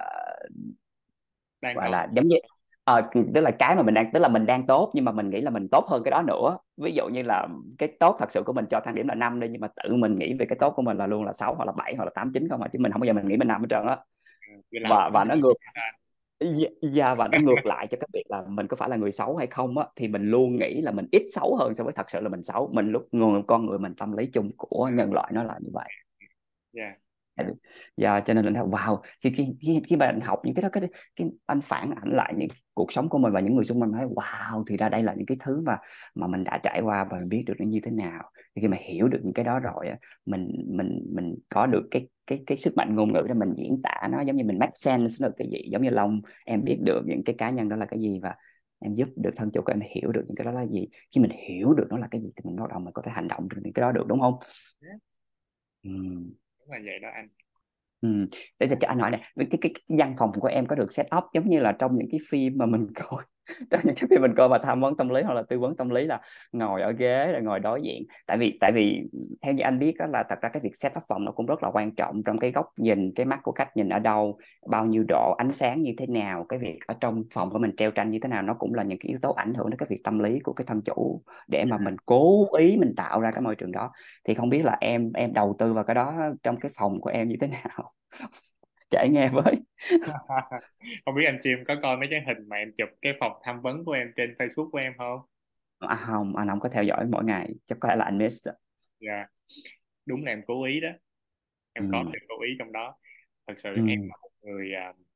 Đang gọi có. là giống như tức là cái mà mình đang, tức là mình đang tốt nhưng mà mình nghĩ là mình tốt hơn cái đó nữa. Ví dụ như là cái tốt thật sự của mình cho thang điểm là 5 đi, nhưng mà tự mình nghĩ về cái tốt của mình là luôn là 6 hoặc là 7 hoặc là 8 9 không à, chứ mình không bao giờ mình nghĩ mình 5 hết trơn á. Vậy là Và nó ngược. Và nó ngược lại cho cái việc là mình có phải là người xấu hay không á, thì mình luôn nghĩ là mình ít xấu hơn so với thật sự là mình xấu. Mình lúc người con người mình, tâm lý chung của nhân loại nó là như vậy. yeah. Dạ, cho nên là wow, khi mà anh học những cái đó, cái anh phản ảnh lại những cuộc sống của mình và những người xung quanh, thấy wow, thì ra đây là những cái thứ mà mình đã trải qua và mình biết được nó như thế nào. Thì khi mà hiểu được những cái đó rồi á, mình có được cái sức mạnh ngôn ngữ để mình diễn tả nó, giống như mình make sense được cái gì, giống như Long, em biết được những cái cá nhân đó là cái gì, và em giúp được thân chủ của em hiểu được những cái đó là gì. Khi mình hiểu được nó là cái gì thì mình bắt đầu mình có thể hành động được những cái đó được, đúng không? Yeah, Ừ. đúng là vậy đó anh. Ừ. Để cho anh hỏi này, cái văn phòng của em có được set up giống như là trong những cái phim mà mình coi trong những cái phim mình coi mà tham vấn tâm lý hoặc là tư vấn tâm lý, là ngồi ở ghế rồi ngồi đối diện? Tại vì theo như anh biết đó, là thật ra cái việc set up phòng nó cũng rất là quan trọng trong cái góc nhìn, cái mắt của khách nhìn ở đâu, bao nhiêu độ, ánh sáng như thế nào, cái việc ở trong phòng của mình treo tranh như thế nào, nó cũng là những cái yếu tố ảnh hưởng đến cái việc tâm lý của cái thân chủ, để mà mình cố ý mình tạo ra cái môi trường đó. Thì không biết là em đầu tư vào cái đó trong cái phòng của em như thế nào, kể nghe với. Không biết anh Chim có coi mấy cái hình mà em chụp cái phòng tham vấn của em trên Facebook của em không? Không, anh không có theo dõi mỗi ngày, chắc có thể là anh miss. Dạ, đúng là em cố ý đó, em có Ừ. sự cố ý trong đó. Thật sự Ừ. em là một người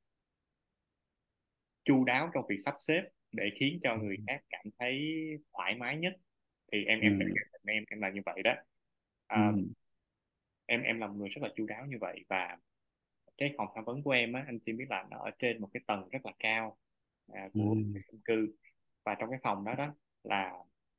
chu đáo trong việc sắp xếp để khiến cho người khác cảm thấy thoải mái nhất. Thì em tự Ừ. khẳng định em là như vậy đó. Ừ. À, em là một người rất là chu đáo như vậy. Và cái phòng tham vấn của em á, anh chỉ biết là nó ở trên một cái tầng rất là cao Ừ. của chung cư. Và trong cái phòng đó đó là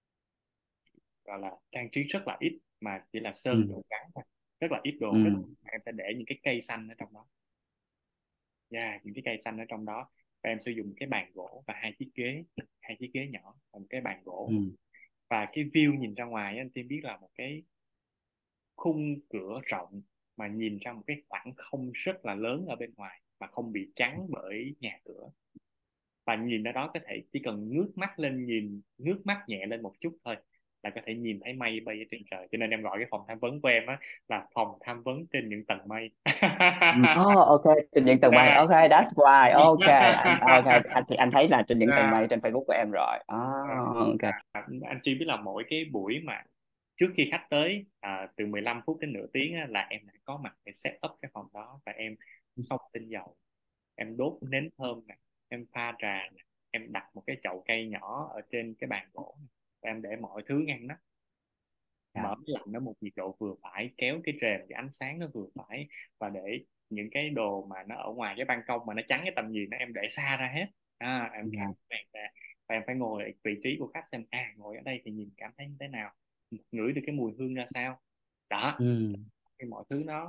gọi là trang trí rất là ít, mà chỉ là sơn Ừ. tường trắng thôi, rất là ít đồ, rất Ừ. em sẽ để những cái cây xanh ở trong đó. Những cái cây xanh ở trong đó. Và em sử dụng cái bàn gỗ và hai chiếc ghế nhỏ và một cái bàn gỗ. Ừ. Và cái view nhìn ra ngoài á, anh Tiên biết là một cái khung cửa rộng mà nhìn ra một cái khoảng không rất là lớn ở bên ngoài mà không bị chắn bởi nhà cửa. Và nhìn ở đó có thể chỉ cần ngước mắt lên, nhìn ngước mắt nhẹ lên một chút thôi là có thể nhìn thấy mây bay ở trên trời. Cho nên em gọi cái phòng tham vấn của em á là phòng tham vấn trên những tầng mây. Ừ. Oh, ok, trên những tầng mây, ok, that's why, ok, anh thì anh thấy là trên những tầng mây trên Facebook của em rồi. Ok. Anh chỉ biết là mỗi cái buổi mà trước khi khách tới từ 15 phút đến nửa tiếng á, là em đã có mặt để set up cái phòng đó. Và em xông tinh dầu, em đốt nến thơm nè, em pha trà nè, em đặt một cái chậu cây nhỏ ở trên cái bàn gỗ nè. Và em để mọi thứ ngăn nắp, Dạ. mở lạnh ở một nhiệt độ vừa phải, kéo cái rèm để ánh sáng nó vừa phải. Và để những cái đồ mà nó ở ngoài cái ban công mà nó chắn cái tầm nhìn nó em để xa ra hết. Em kéo Dạ. cái bàn ra. Và em phải ngồi ở vị trí của khách xem ngồi ở đây thì nhìn cảm thấy như thế nào, ngửi được cái mùi hương ra sao. Đó, Ừ. cái mọi thứ nó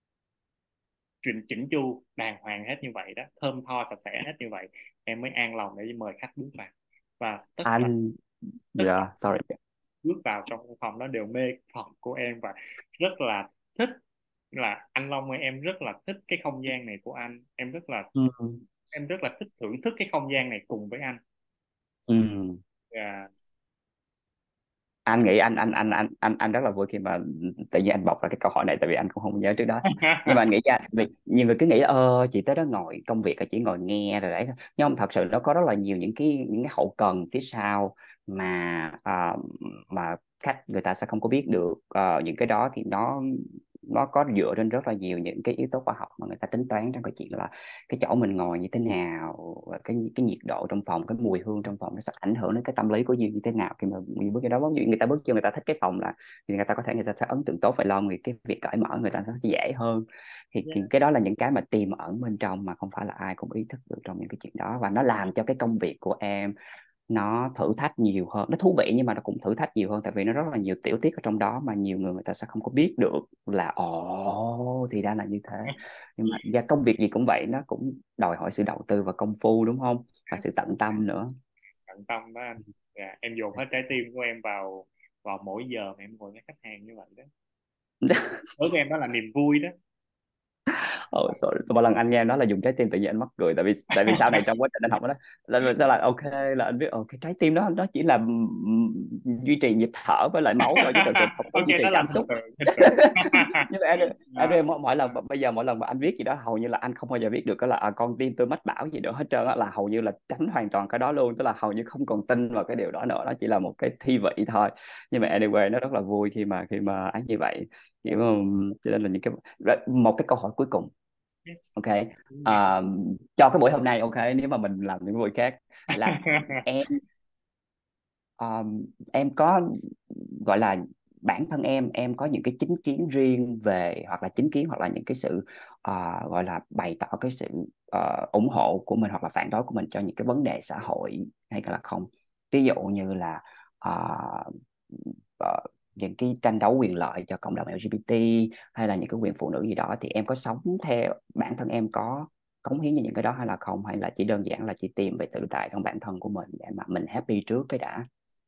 chỉnh chu đàng hoàng hết như vậy đó, thơm tho sạch sẽ hết như vậy, em mới an lòng để mời khách bước vào. Và Anh. tất cả Dạ, sorry. bước vào trong căn phòng đó đều mê phòng của em và rất là thích. Là anh Long ơi, em rất là thích cái không gian này của anh, Ừ. em rất là thích thưởng thức cái không gian này cùng với anh. Ừ. Và Anh nghĩ anh rất là vui khi mà tự nhiên anh bọc ra cái câu hỏi này, tại vì anh cũng không nhớ trước đó. Nhưng mà anh nghĩ ra vì nhiều người cứ nghĩ là chị tới đó ngồi công việc là chỉ ngồi nghe rồi đấy thôi. Nhưng không, thật sự nó có rất là nhiều những cái hậu cần phía sau mà khách người ta sẽ không có biết được. Những cái đó thì nó nó có dựa trên rất là nhiều những cái yếu tố khoa học mà người ta tính toán trong cái chuyện là cái chỗ mình ngồi như thế nào, và cái nhiệt độ trong phòng, cái mùi hương trong phòng nó sẽ ảnh hưởng đến cái tâm lý của Duyên như thế nào khi mà Duyên bước cái đó. Ví dụ người ta bước vô, người ta thích cái phòng là thì người ta có thể người ta sẽ ấn tượng tốt về Long, thì cái việc cởi mở người ta sẽ dễ hơn. Thì Yeah. cái đó là những cái mà tiềm ẩn bên trong mà không phải là ai cũng ý thức được trong những cái chuyện đó, và nó làm cho cái công việc của em nó thử thách nhiều hơn, nó thú vị nhưng mà nó cũng thử thách nhiều hơn, tại vì nó rất là nhiều tiểu tiết ở trong đó mà nhiều người người ta sẽ không có biết được là ồ thì ra là như thế. Nhưng mà và công việc gì cũng vậy, nó cũng đòi hỏi sự đầu tư và công phu, đúng không, và sự tận tâm nữa. Tận tâm đó anh. Dạ, em dồn hết trái tim của em vào vào mỗi giờ mà em ngồi với khách hàng như vậy đó. Đối với em đó là niềm vui đó. Ồ, sorry. Mỗi lần anh nghe em nói là dùng trái tim tự nhiên anh mắc cười, tại vì sau này trong quá trình anh học đó là mình sẽ là ok, là anh biết cái trái tim đó nó chỉ là duy trì nhịp thở với lại máu thôi, chứ thật sự không có Ok, duy trì đó là cảm hình xúc. tượng, hình tượng. Nhưng mà em mỗi lần À, bây giờ mỗi lần mà anh viết gì đó hầu như là anh không bao giờ viết được cái là con tim tôi mách bảo gì nữa hết trơn á, là hầu như là tránh hoàn toàn cái đó luôn, tức là hầu như không còn tin vào cái điều đó nữa, nó chỉ là một cái thi vị thôi. Nhưng mà anyway nó rất là vui khi mà ấy như vậy, kiểu cho nên là những cái rồi, một cái câu hỏi cuối cùng. yes. Ok. Dạ. À, cho cái buổi hôm nay, ok, nếu mà mình làm những buổi khác là em em có gọi là bản thân em có những cái chính kiến riêng về, hoặc là chính kiến hoặc là những cái sự gọi là bày tỏ cái sự ủng hộ của mình hoặc là phản đối của mình cho những cái vấn đề xã hội hay là không? Ví dụ như là ờ, ờ, những cái tranh đấu quyền lợi cho cộng đồng LGBT, hay là những cái quyền phụ nữ gì đó, thì em có sống theo bản thân em có cống hiến cho những cái đó hay là không, hay là chỉ đơn giản là chỉ tìm về tự tại trong bản thân của mình để mà mình happy trước cái đã.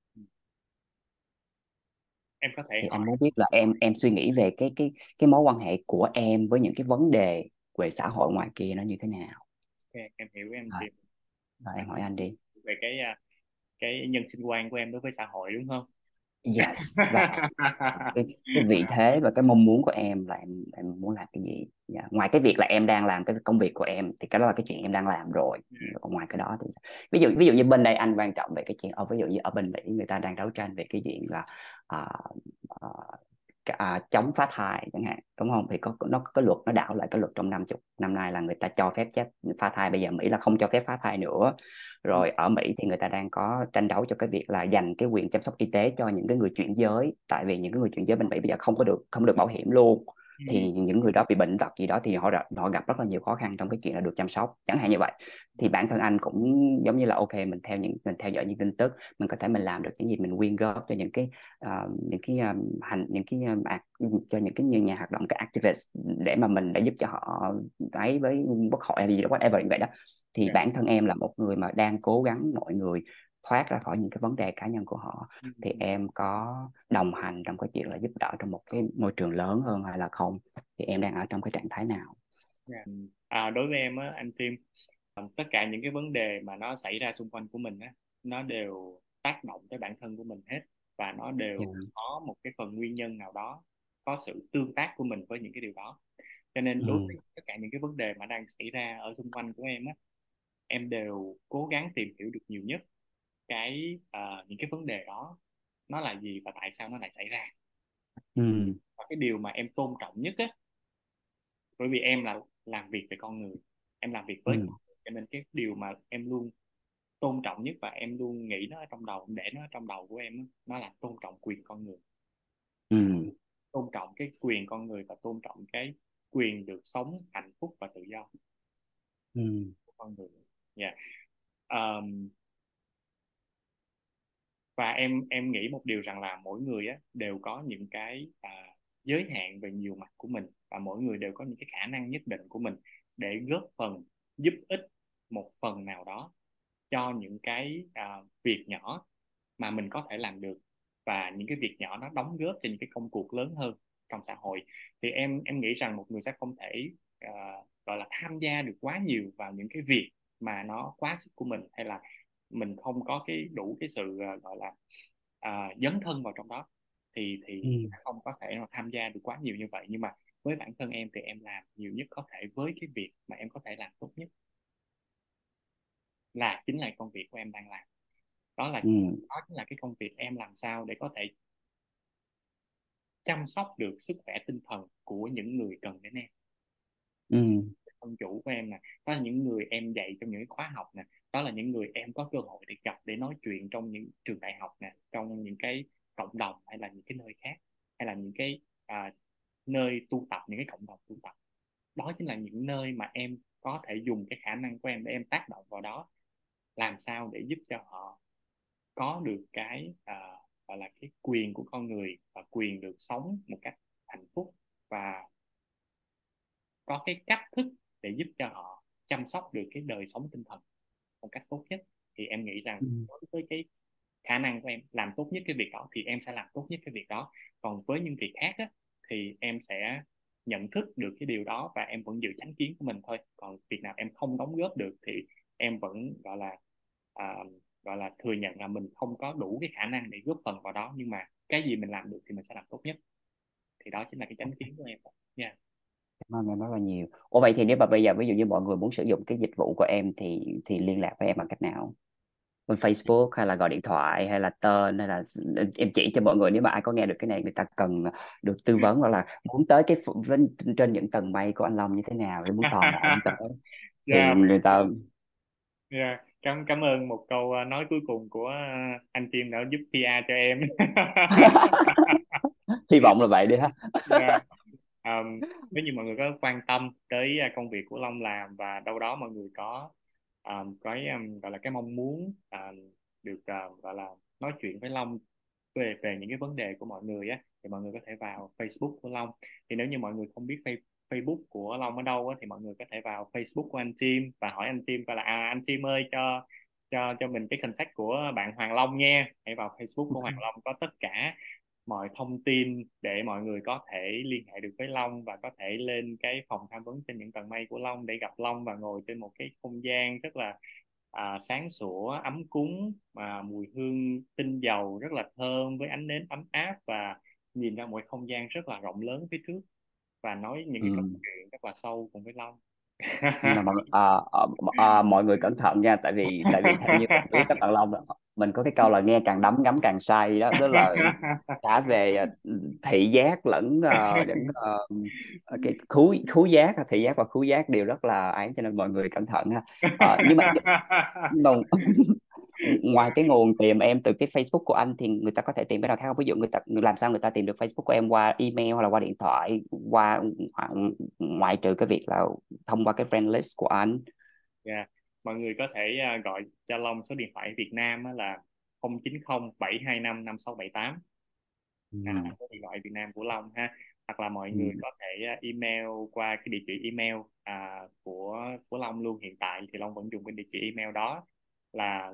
Em có thể Thì anh hỏi. muốn biết là em suy nghĩ về cái mối quan hệ của em với những cái vấn đề về xã hội ngoài kia nó như thế nào. Ok, em hiểu em Rồi, tìm. rồi em Anh hỏi anh đi. về cái nhân sinh quan của em đối với xã hội đúng không? Yes, và cái vị thế và cái mong muốn của em là em muốn làm cái gì. Dạ. Ngoài cái việc là em đang làm cái công việc của em thì cái đó là cái chuyện em đang làm rồi. Còn ngoài cái đó thì sao? Ví dụ như bên đây anh quan trọng về cái chuyện ví dụ như ở bên Mỹ người ta đang đấu tranh về cái chuyện là à, à, chống phá thai chẳng hạn, đúng không, thì nó có cái luật nó đảo lại cái luật trong 50 năm nay là người ta cho phép phá thai. Bây giờ Mỹ là không cho phép phá thai nữa. Ừ. Rồi ở Mỹ thì người ta đang có tranh đấu cho cái việc là dành cái quyền chăm sóc y tế cho những cái người chuyển giới, tại vì những cái người chuyển giới bên Mỹ bây giờ không được bảo hiểm luôn. Ừ. Thì những người đó bị bệnh tật gì đó thì họ gặp rất là nhiều khó khăn trong cái chuyện là được chăm sóc chẳng hạn như vậy. Thì bản thân anh cũng giống như là ok, mình theo dõi những tin tức, mình có thể mình làm được những gì, mình quyên góp cho những cái những cái cho những cái nhà hoạt động, cái activist, để mà mình để giúp cho họ ấy với quốc hội hay gì đó whatever như vậy đó. Thì Dạ. bản thân em là một người mà đang cố gắng mọi người thoát ra khỏi những cái vấn đề cá nhân của họ, Ừ. thì em có đồng hành trong cái chuyện là giúp đỡ trong một cái môi trường lớn hơn hay là không, thì em đang ở trong cái trạng thái nào? Dạ. Đối với em á anh Tim, tất cả những cái vấn đề mà nó xảy ra xung quanh của mình á, nó đều tác động tới bản thân của mình hết, và nó Dạ. đều có một cái phần nguyên nhân nào đó, có sự tương tác của mình với những cái điều đó. Cho nên đối Ừ. với tất cả những cái vấn đề mà đang xảy ra ở xung quanh của em á, em đều cố gắng tìm hiểu được nhiều nhất những cái vấn đề đó nó là gì và tại sao nó lại xảy ra. Ừ. Và cái điều mà em tôn trọng nhất á, bởi vì em là làm việc về con người, em làm việc với Ừ. con người, cho nên cái điều mà em luôn tôn trọng nhất và em luôn nghĩ nó ở trong đầu, để nó ở trong đầu của em á, nó là tôn trọng quyền con người. Ừ. Tôn trọng cái quyền con người và tôn trọng cái quyền được sống hạnh phúc và tự do Ừ. của con người. Dạ. Ờm, và em nghĩ một điều rằng là mỗi người á đều có những cái giới hạn về nhiều mặt của mình, và mỗi người đều có những cái khả năng nhất định của mình để góp phần giúp ích một phần nào đó cho những cái việc nhỏ mà mình có thể làm được, và những cái việc nhỏ nó đóng góp cho những cái công cuộc lớn hơn trong xã hội. Thì em nghĩ rằng một người sẽ không thể à, gọi là tham gia được quá nhiều vào những cái việc mà nó quá sức của mình, hay là mình không có cái đủ cái sự gọi là dấn thân vào trong đó, thì Ừ. không có thể mà tham gia được quá nhiều như vậy. Nhưng mà với bản thân em thì em làm nhiều nhất có thể với cái việc mà em có thể làm tốt nhất, là chính là công việc của em đang làm. đó là Ừ. đó chính là cái công việc em làm sao để có thể chăm sóc được sức khỏe tinh thần của những người cần đến em. Ừ. Thân chủ của em nè, đó là những người em dạy trong những cái khóa học nè, đó là những người em có cơ hội để gặp, để nói chuyện trong những trường đại học nè, trong những cái cộng đồng hay là những cái nơi khác, hay là những cái nơi tu tập, những cái cộng đồng tu tập. Đó chính là những nơi mà em có thể dùng cái khả năng của em để em tác động vào đó, làm sao để giúp cho họ có được cái gọi là cái quyền của con người, và quyền được sống một cách hạnh phúc, và có cái cách thức để giúp cho họ chăm sóc được cái đời sống tinh thần một cách tốt nhất. Thì em nghĩ rằng Ừ. đối với cái khả năng của em làm tốt nhất cái việc đó thì em sẽ làm tốt nhất cái việc đó. Còn với những việc khác á, thì em sẽ nhận thức được cái điều đó và em vẫn giữ chánh kiến của mình thôi. Còn việc nào em không đóng góp được thì em vẫn à, gọi là thừa nhận là mình không có đủ cái khả năng để góp phần vào đó, nhưng mà cái gì mình làm được thì mình sẽ làm tốt nhất. Thì đó chính là cái chánh kiến của em. Yeah. Cảm ơn em rất là nhiều. Ủa vậy thì nếu mà bây giờ ví dụ như mọi người muốn sử dụng cái dịch vụ của em thì liên lạc với em bằng cách nào? Bên Facebook hay là gọi điện thoại hay là tên, hay là em chỉ cho mọi người, nếu mà ai có nghe được cái này người ta cần được tư vấn hoặc là muốn tới trên những tầng mây của anh Long như thế nào, để muốn tò mò muốn tới thì Yeah. người ta Yeah. Cảm ơn một câu nói cuối cùng của anh Chim đã giúp PR cho em. hy vọng là vậy đi ha. Yeah. Nếu như mọi người có quan tâm tới công việc của Long làm, và đâu đó mọi người có cái gọi là cái mong muốn được gọi là nói chuyện với Long về về những cái vấn đề của mọi người á, thì mọi người có thể vào Facebook của Long. Thì nếu như mọi người không biết Facebook của Long ở đâu á, thì mọi người có thể vào Facebook của anh Chim và hỏi anh Chim coi là anh Chim ơi, cho mình cái contact của bạn Hoàng Long nha. Hãy vào Facebook của Hoàng Long, có tất cả mọi thông tin để mọi người có thể liên hệ được với Long, và có thể lên cái phòng tham vấn trên những tầng mây của Long để gặp Long và ngồi trên một cái không gian rất là sáng sủa, ấm cúng, mà mùi hương tinh dầu rất là thơm, với ánh nến ấm áp, và nhìn ra một không gian rất là rộng lớn phía trước, và nói những cái câu Ừ. chuyện rất là sâu cùng với Long. Nhưng mà mọi người cẩn thận nha, tại vì theo như mình biết các bạn Long, mình có cái câu là nghe càng đắm ngắm càng say đó, tức là cả về thị giác lẫn những cái khứu khứu giác, thị giác và khứu giác đều rất là ấy, cho nên mọi người cẩn thận ha. Nhưng mà ngoài cái nguồn tìm em từ cái Facebook của anh thì người ta có thể tìm cái nào khác không? Ví dụ làm sao người ta tìm được Facebook của em, qua email hoặc là qua điện thoại, ngoại trừ cái việc là thông qua cái friend list của anh? Yeah. Mọi người có thể gọi cho Long số điện thoại Việt Nam á là 0907255678, Ừ. số điện thoại Việt Nam của Long ha. Hoặc là mọi người Ừ. có thể email qua cái địa chỉ email của Long luôn. Hiện tại thì Long vẫn dùng cái địa chỉ email đó là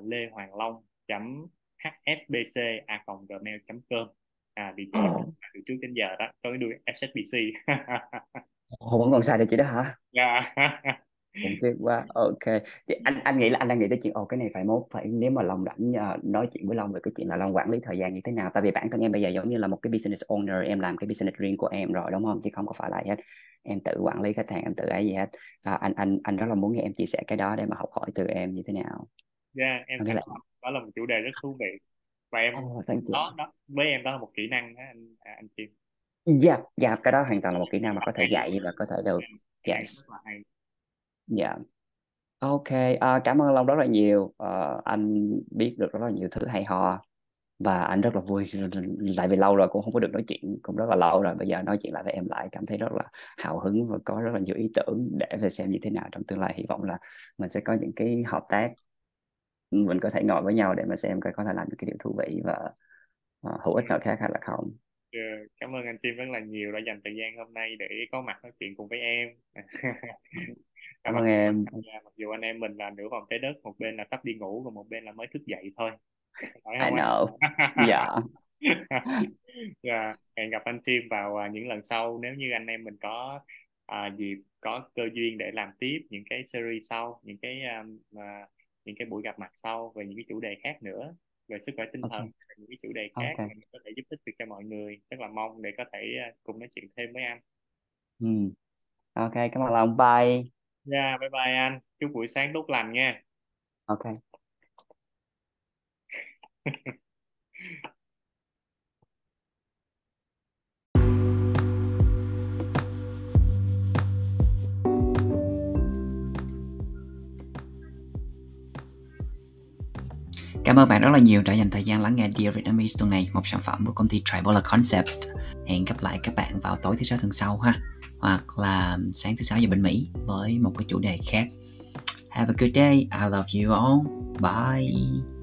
lehoanglong.hsbc@gmail.com. Địa chỉ email từ trước đến giờ đó có cái đuôi HSBC. Ồ, vẫn còn xài được chị đó hả? Yeah. Khủng khiếp quá. Ok, thì anh nghĩ là anh đang nghĩ tới chuyện cái này phải nếu mà Long rảnh nói chuyện với Long về cái chuyện là Long quản lý thời gian như thế nào, tại vì bản thân em bây giờ giống như là một cái business owner, em làm cái business riêng của em rồi đúng không, chứ không có phải là hết em tự quản lý khách hàng, em tự ấy gì hết. Anh rất là muốn nghe em chia sẻ cái đó để mà học hỏi từ em như thế nào. Yeah, em Anh nghĩ thấy là đó là một chủ đề rất thú vị, và em thank you. đó đó với em đó là một kỹ năng đó, anh Kim. Dạ, dạ, cái đó hoàn toàn là một kỹ Rất năng mà là có thể hay luôn. dạy và có thể được. Kỹ năng Yes. rất là hay. Dạ. Ok, cảm ơn Long rất là nhiều. Anh biết được rất là nhiều thứ hay ho, và anh rất là vui, tại vì lâu rồi cũng không có được nói chuyện, cũng rất là lâu rồi, bây giờ nói chuyện lại với em lại cảm thấy rất là hào hứng và có rất là nhiều ý tưởng để phải xem như thế nào trong tương lai. Hy vọng là mình sẽ có những cái hợp tác, mình có thể ngồi với nhau để mà xem coi có thể làm những cái điều thú vị và hữu ích nào khác hay là không. Ờ, Cảm ơn anh Tim rất là nhiều đã dành thời gian hôm nay để có mặt nói chuyện cùng với em. Cảm Mặc ơn dù em. mặc dù anh em mình là nửa vòng trái đất, một bên là sắp đi ngủ còn một bên là mới thức dậy thôi, phải I không anh? know. Dạ. Dạ, hẹn gặp anh Tim vào những lần sau, nếu như anh em mình có dịp, có cơ duyên để làm tiếp những cái series sau, những cái buổi gặp mặt sau về những cái chủ đề khác nữa, về sức khỏe tinh Ok. thần, những cái chủ đề khác mà Ok. mình có thể giúp ích được cho mọi người. Rất là mong để có thể cùng nói chuyện thêm với anh. Ừ. Ok, cảm ơn Long, bye. Dạ, bye bye anh, chúc buổi sáng tốt lành nha. Ok. Cảm ơn bạn rất là nhiều đã dành thời gian lắng nghe Dear Vietnamese tuần này, một sản phẩm của công ty Tribola Concept. Hẹn gặp lại các bạn vào tối thứ Sáu tuần sau ha, hoặc là sáng thứ Sáu giờ bên Mỹ với một cái chủ đề khác. Have a good day. I love you all. Bye.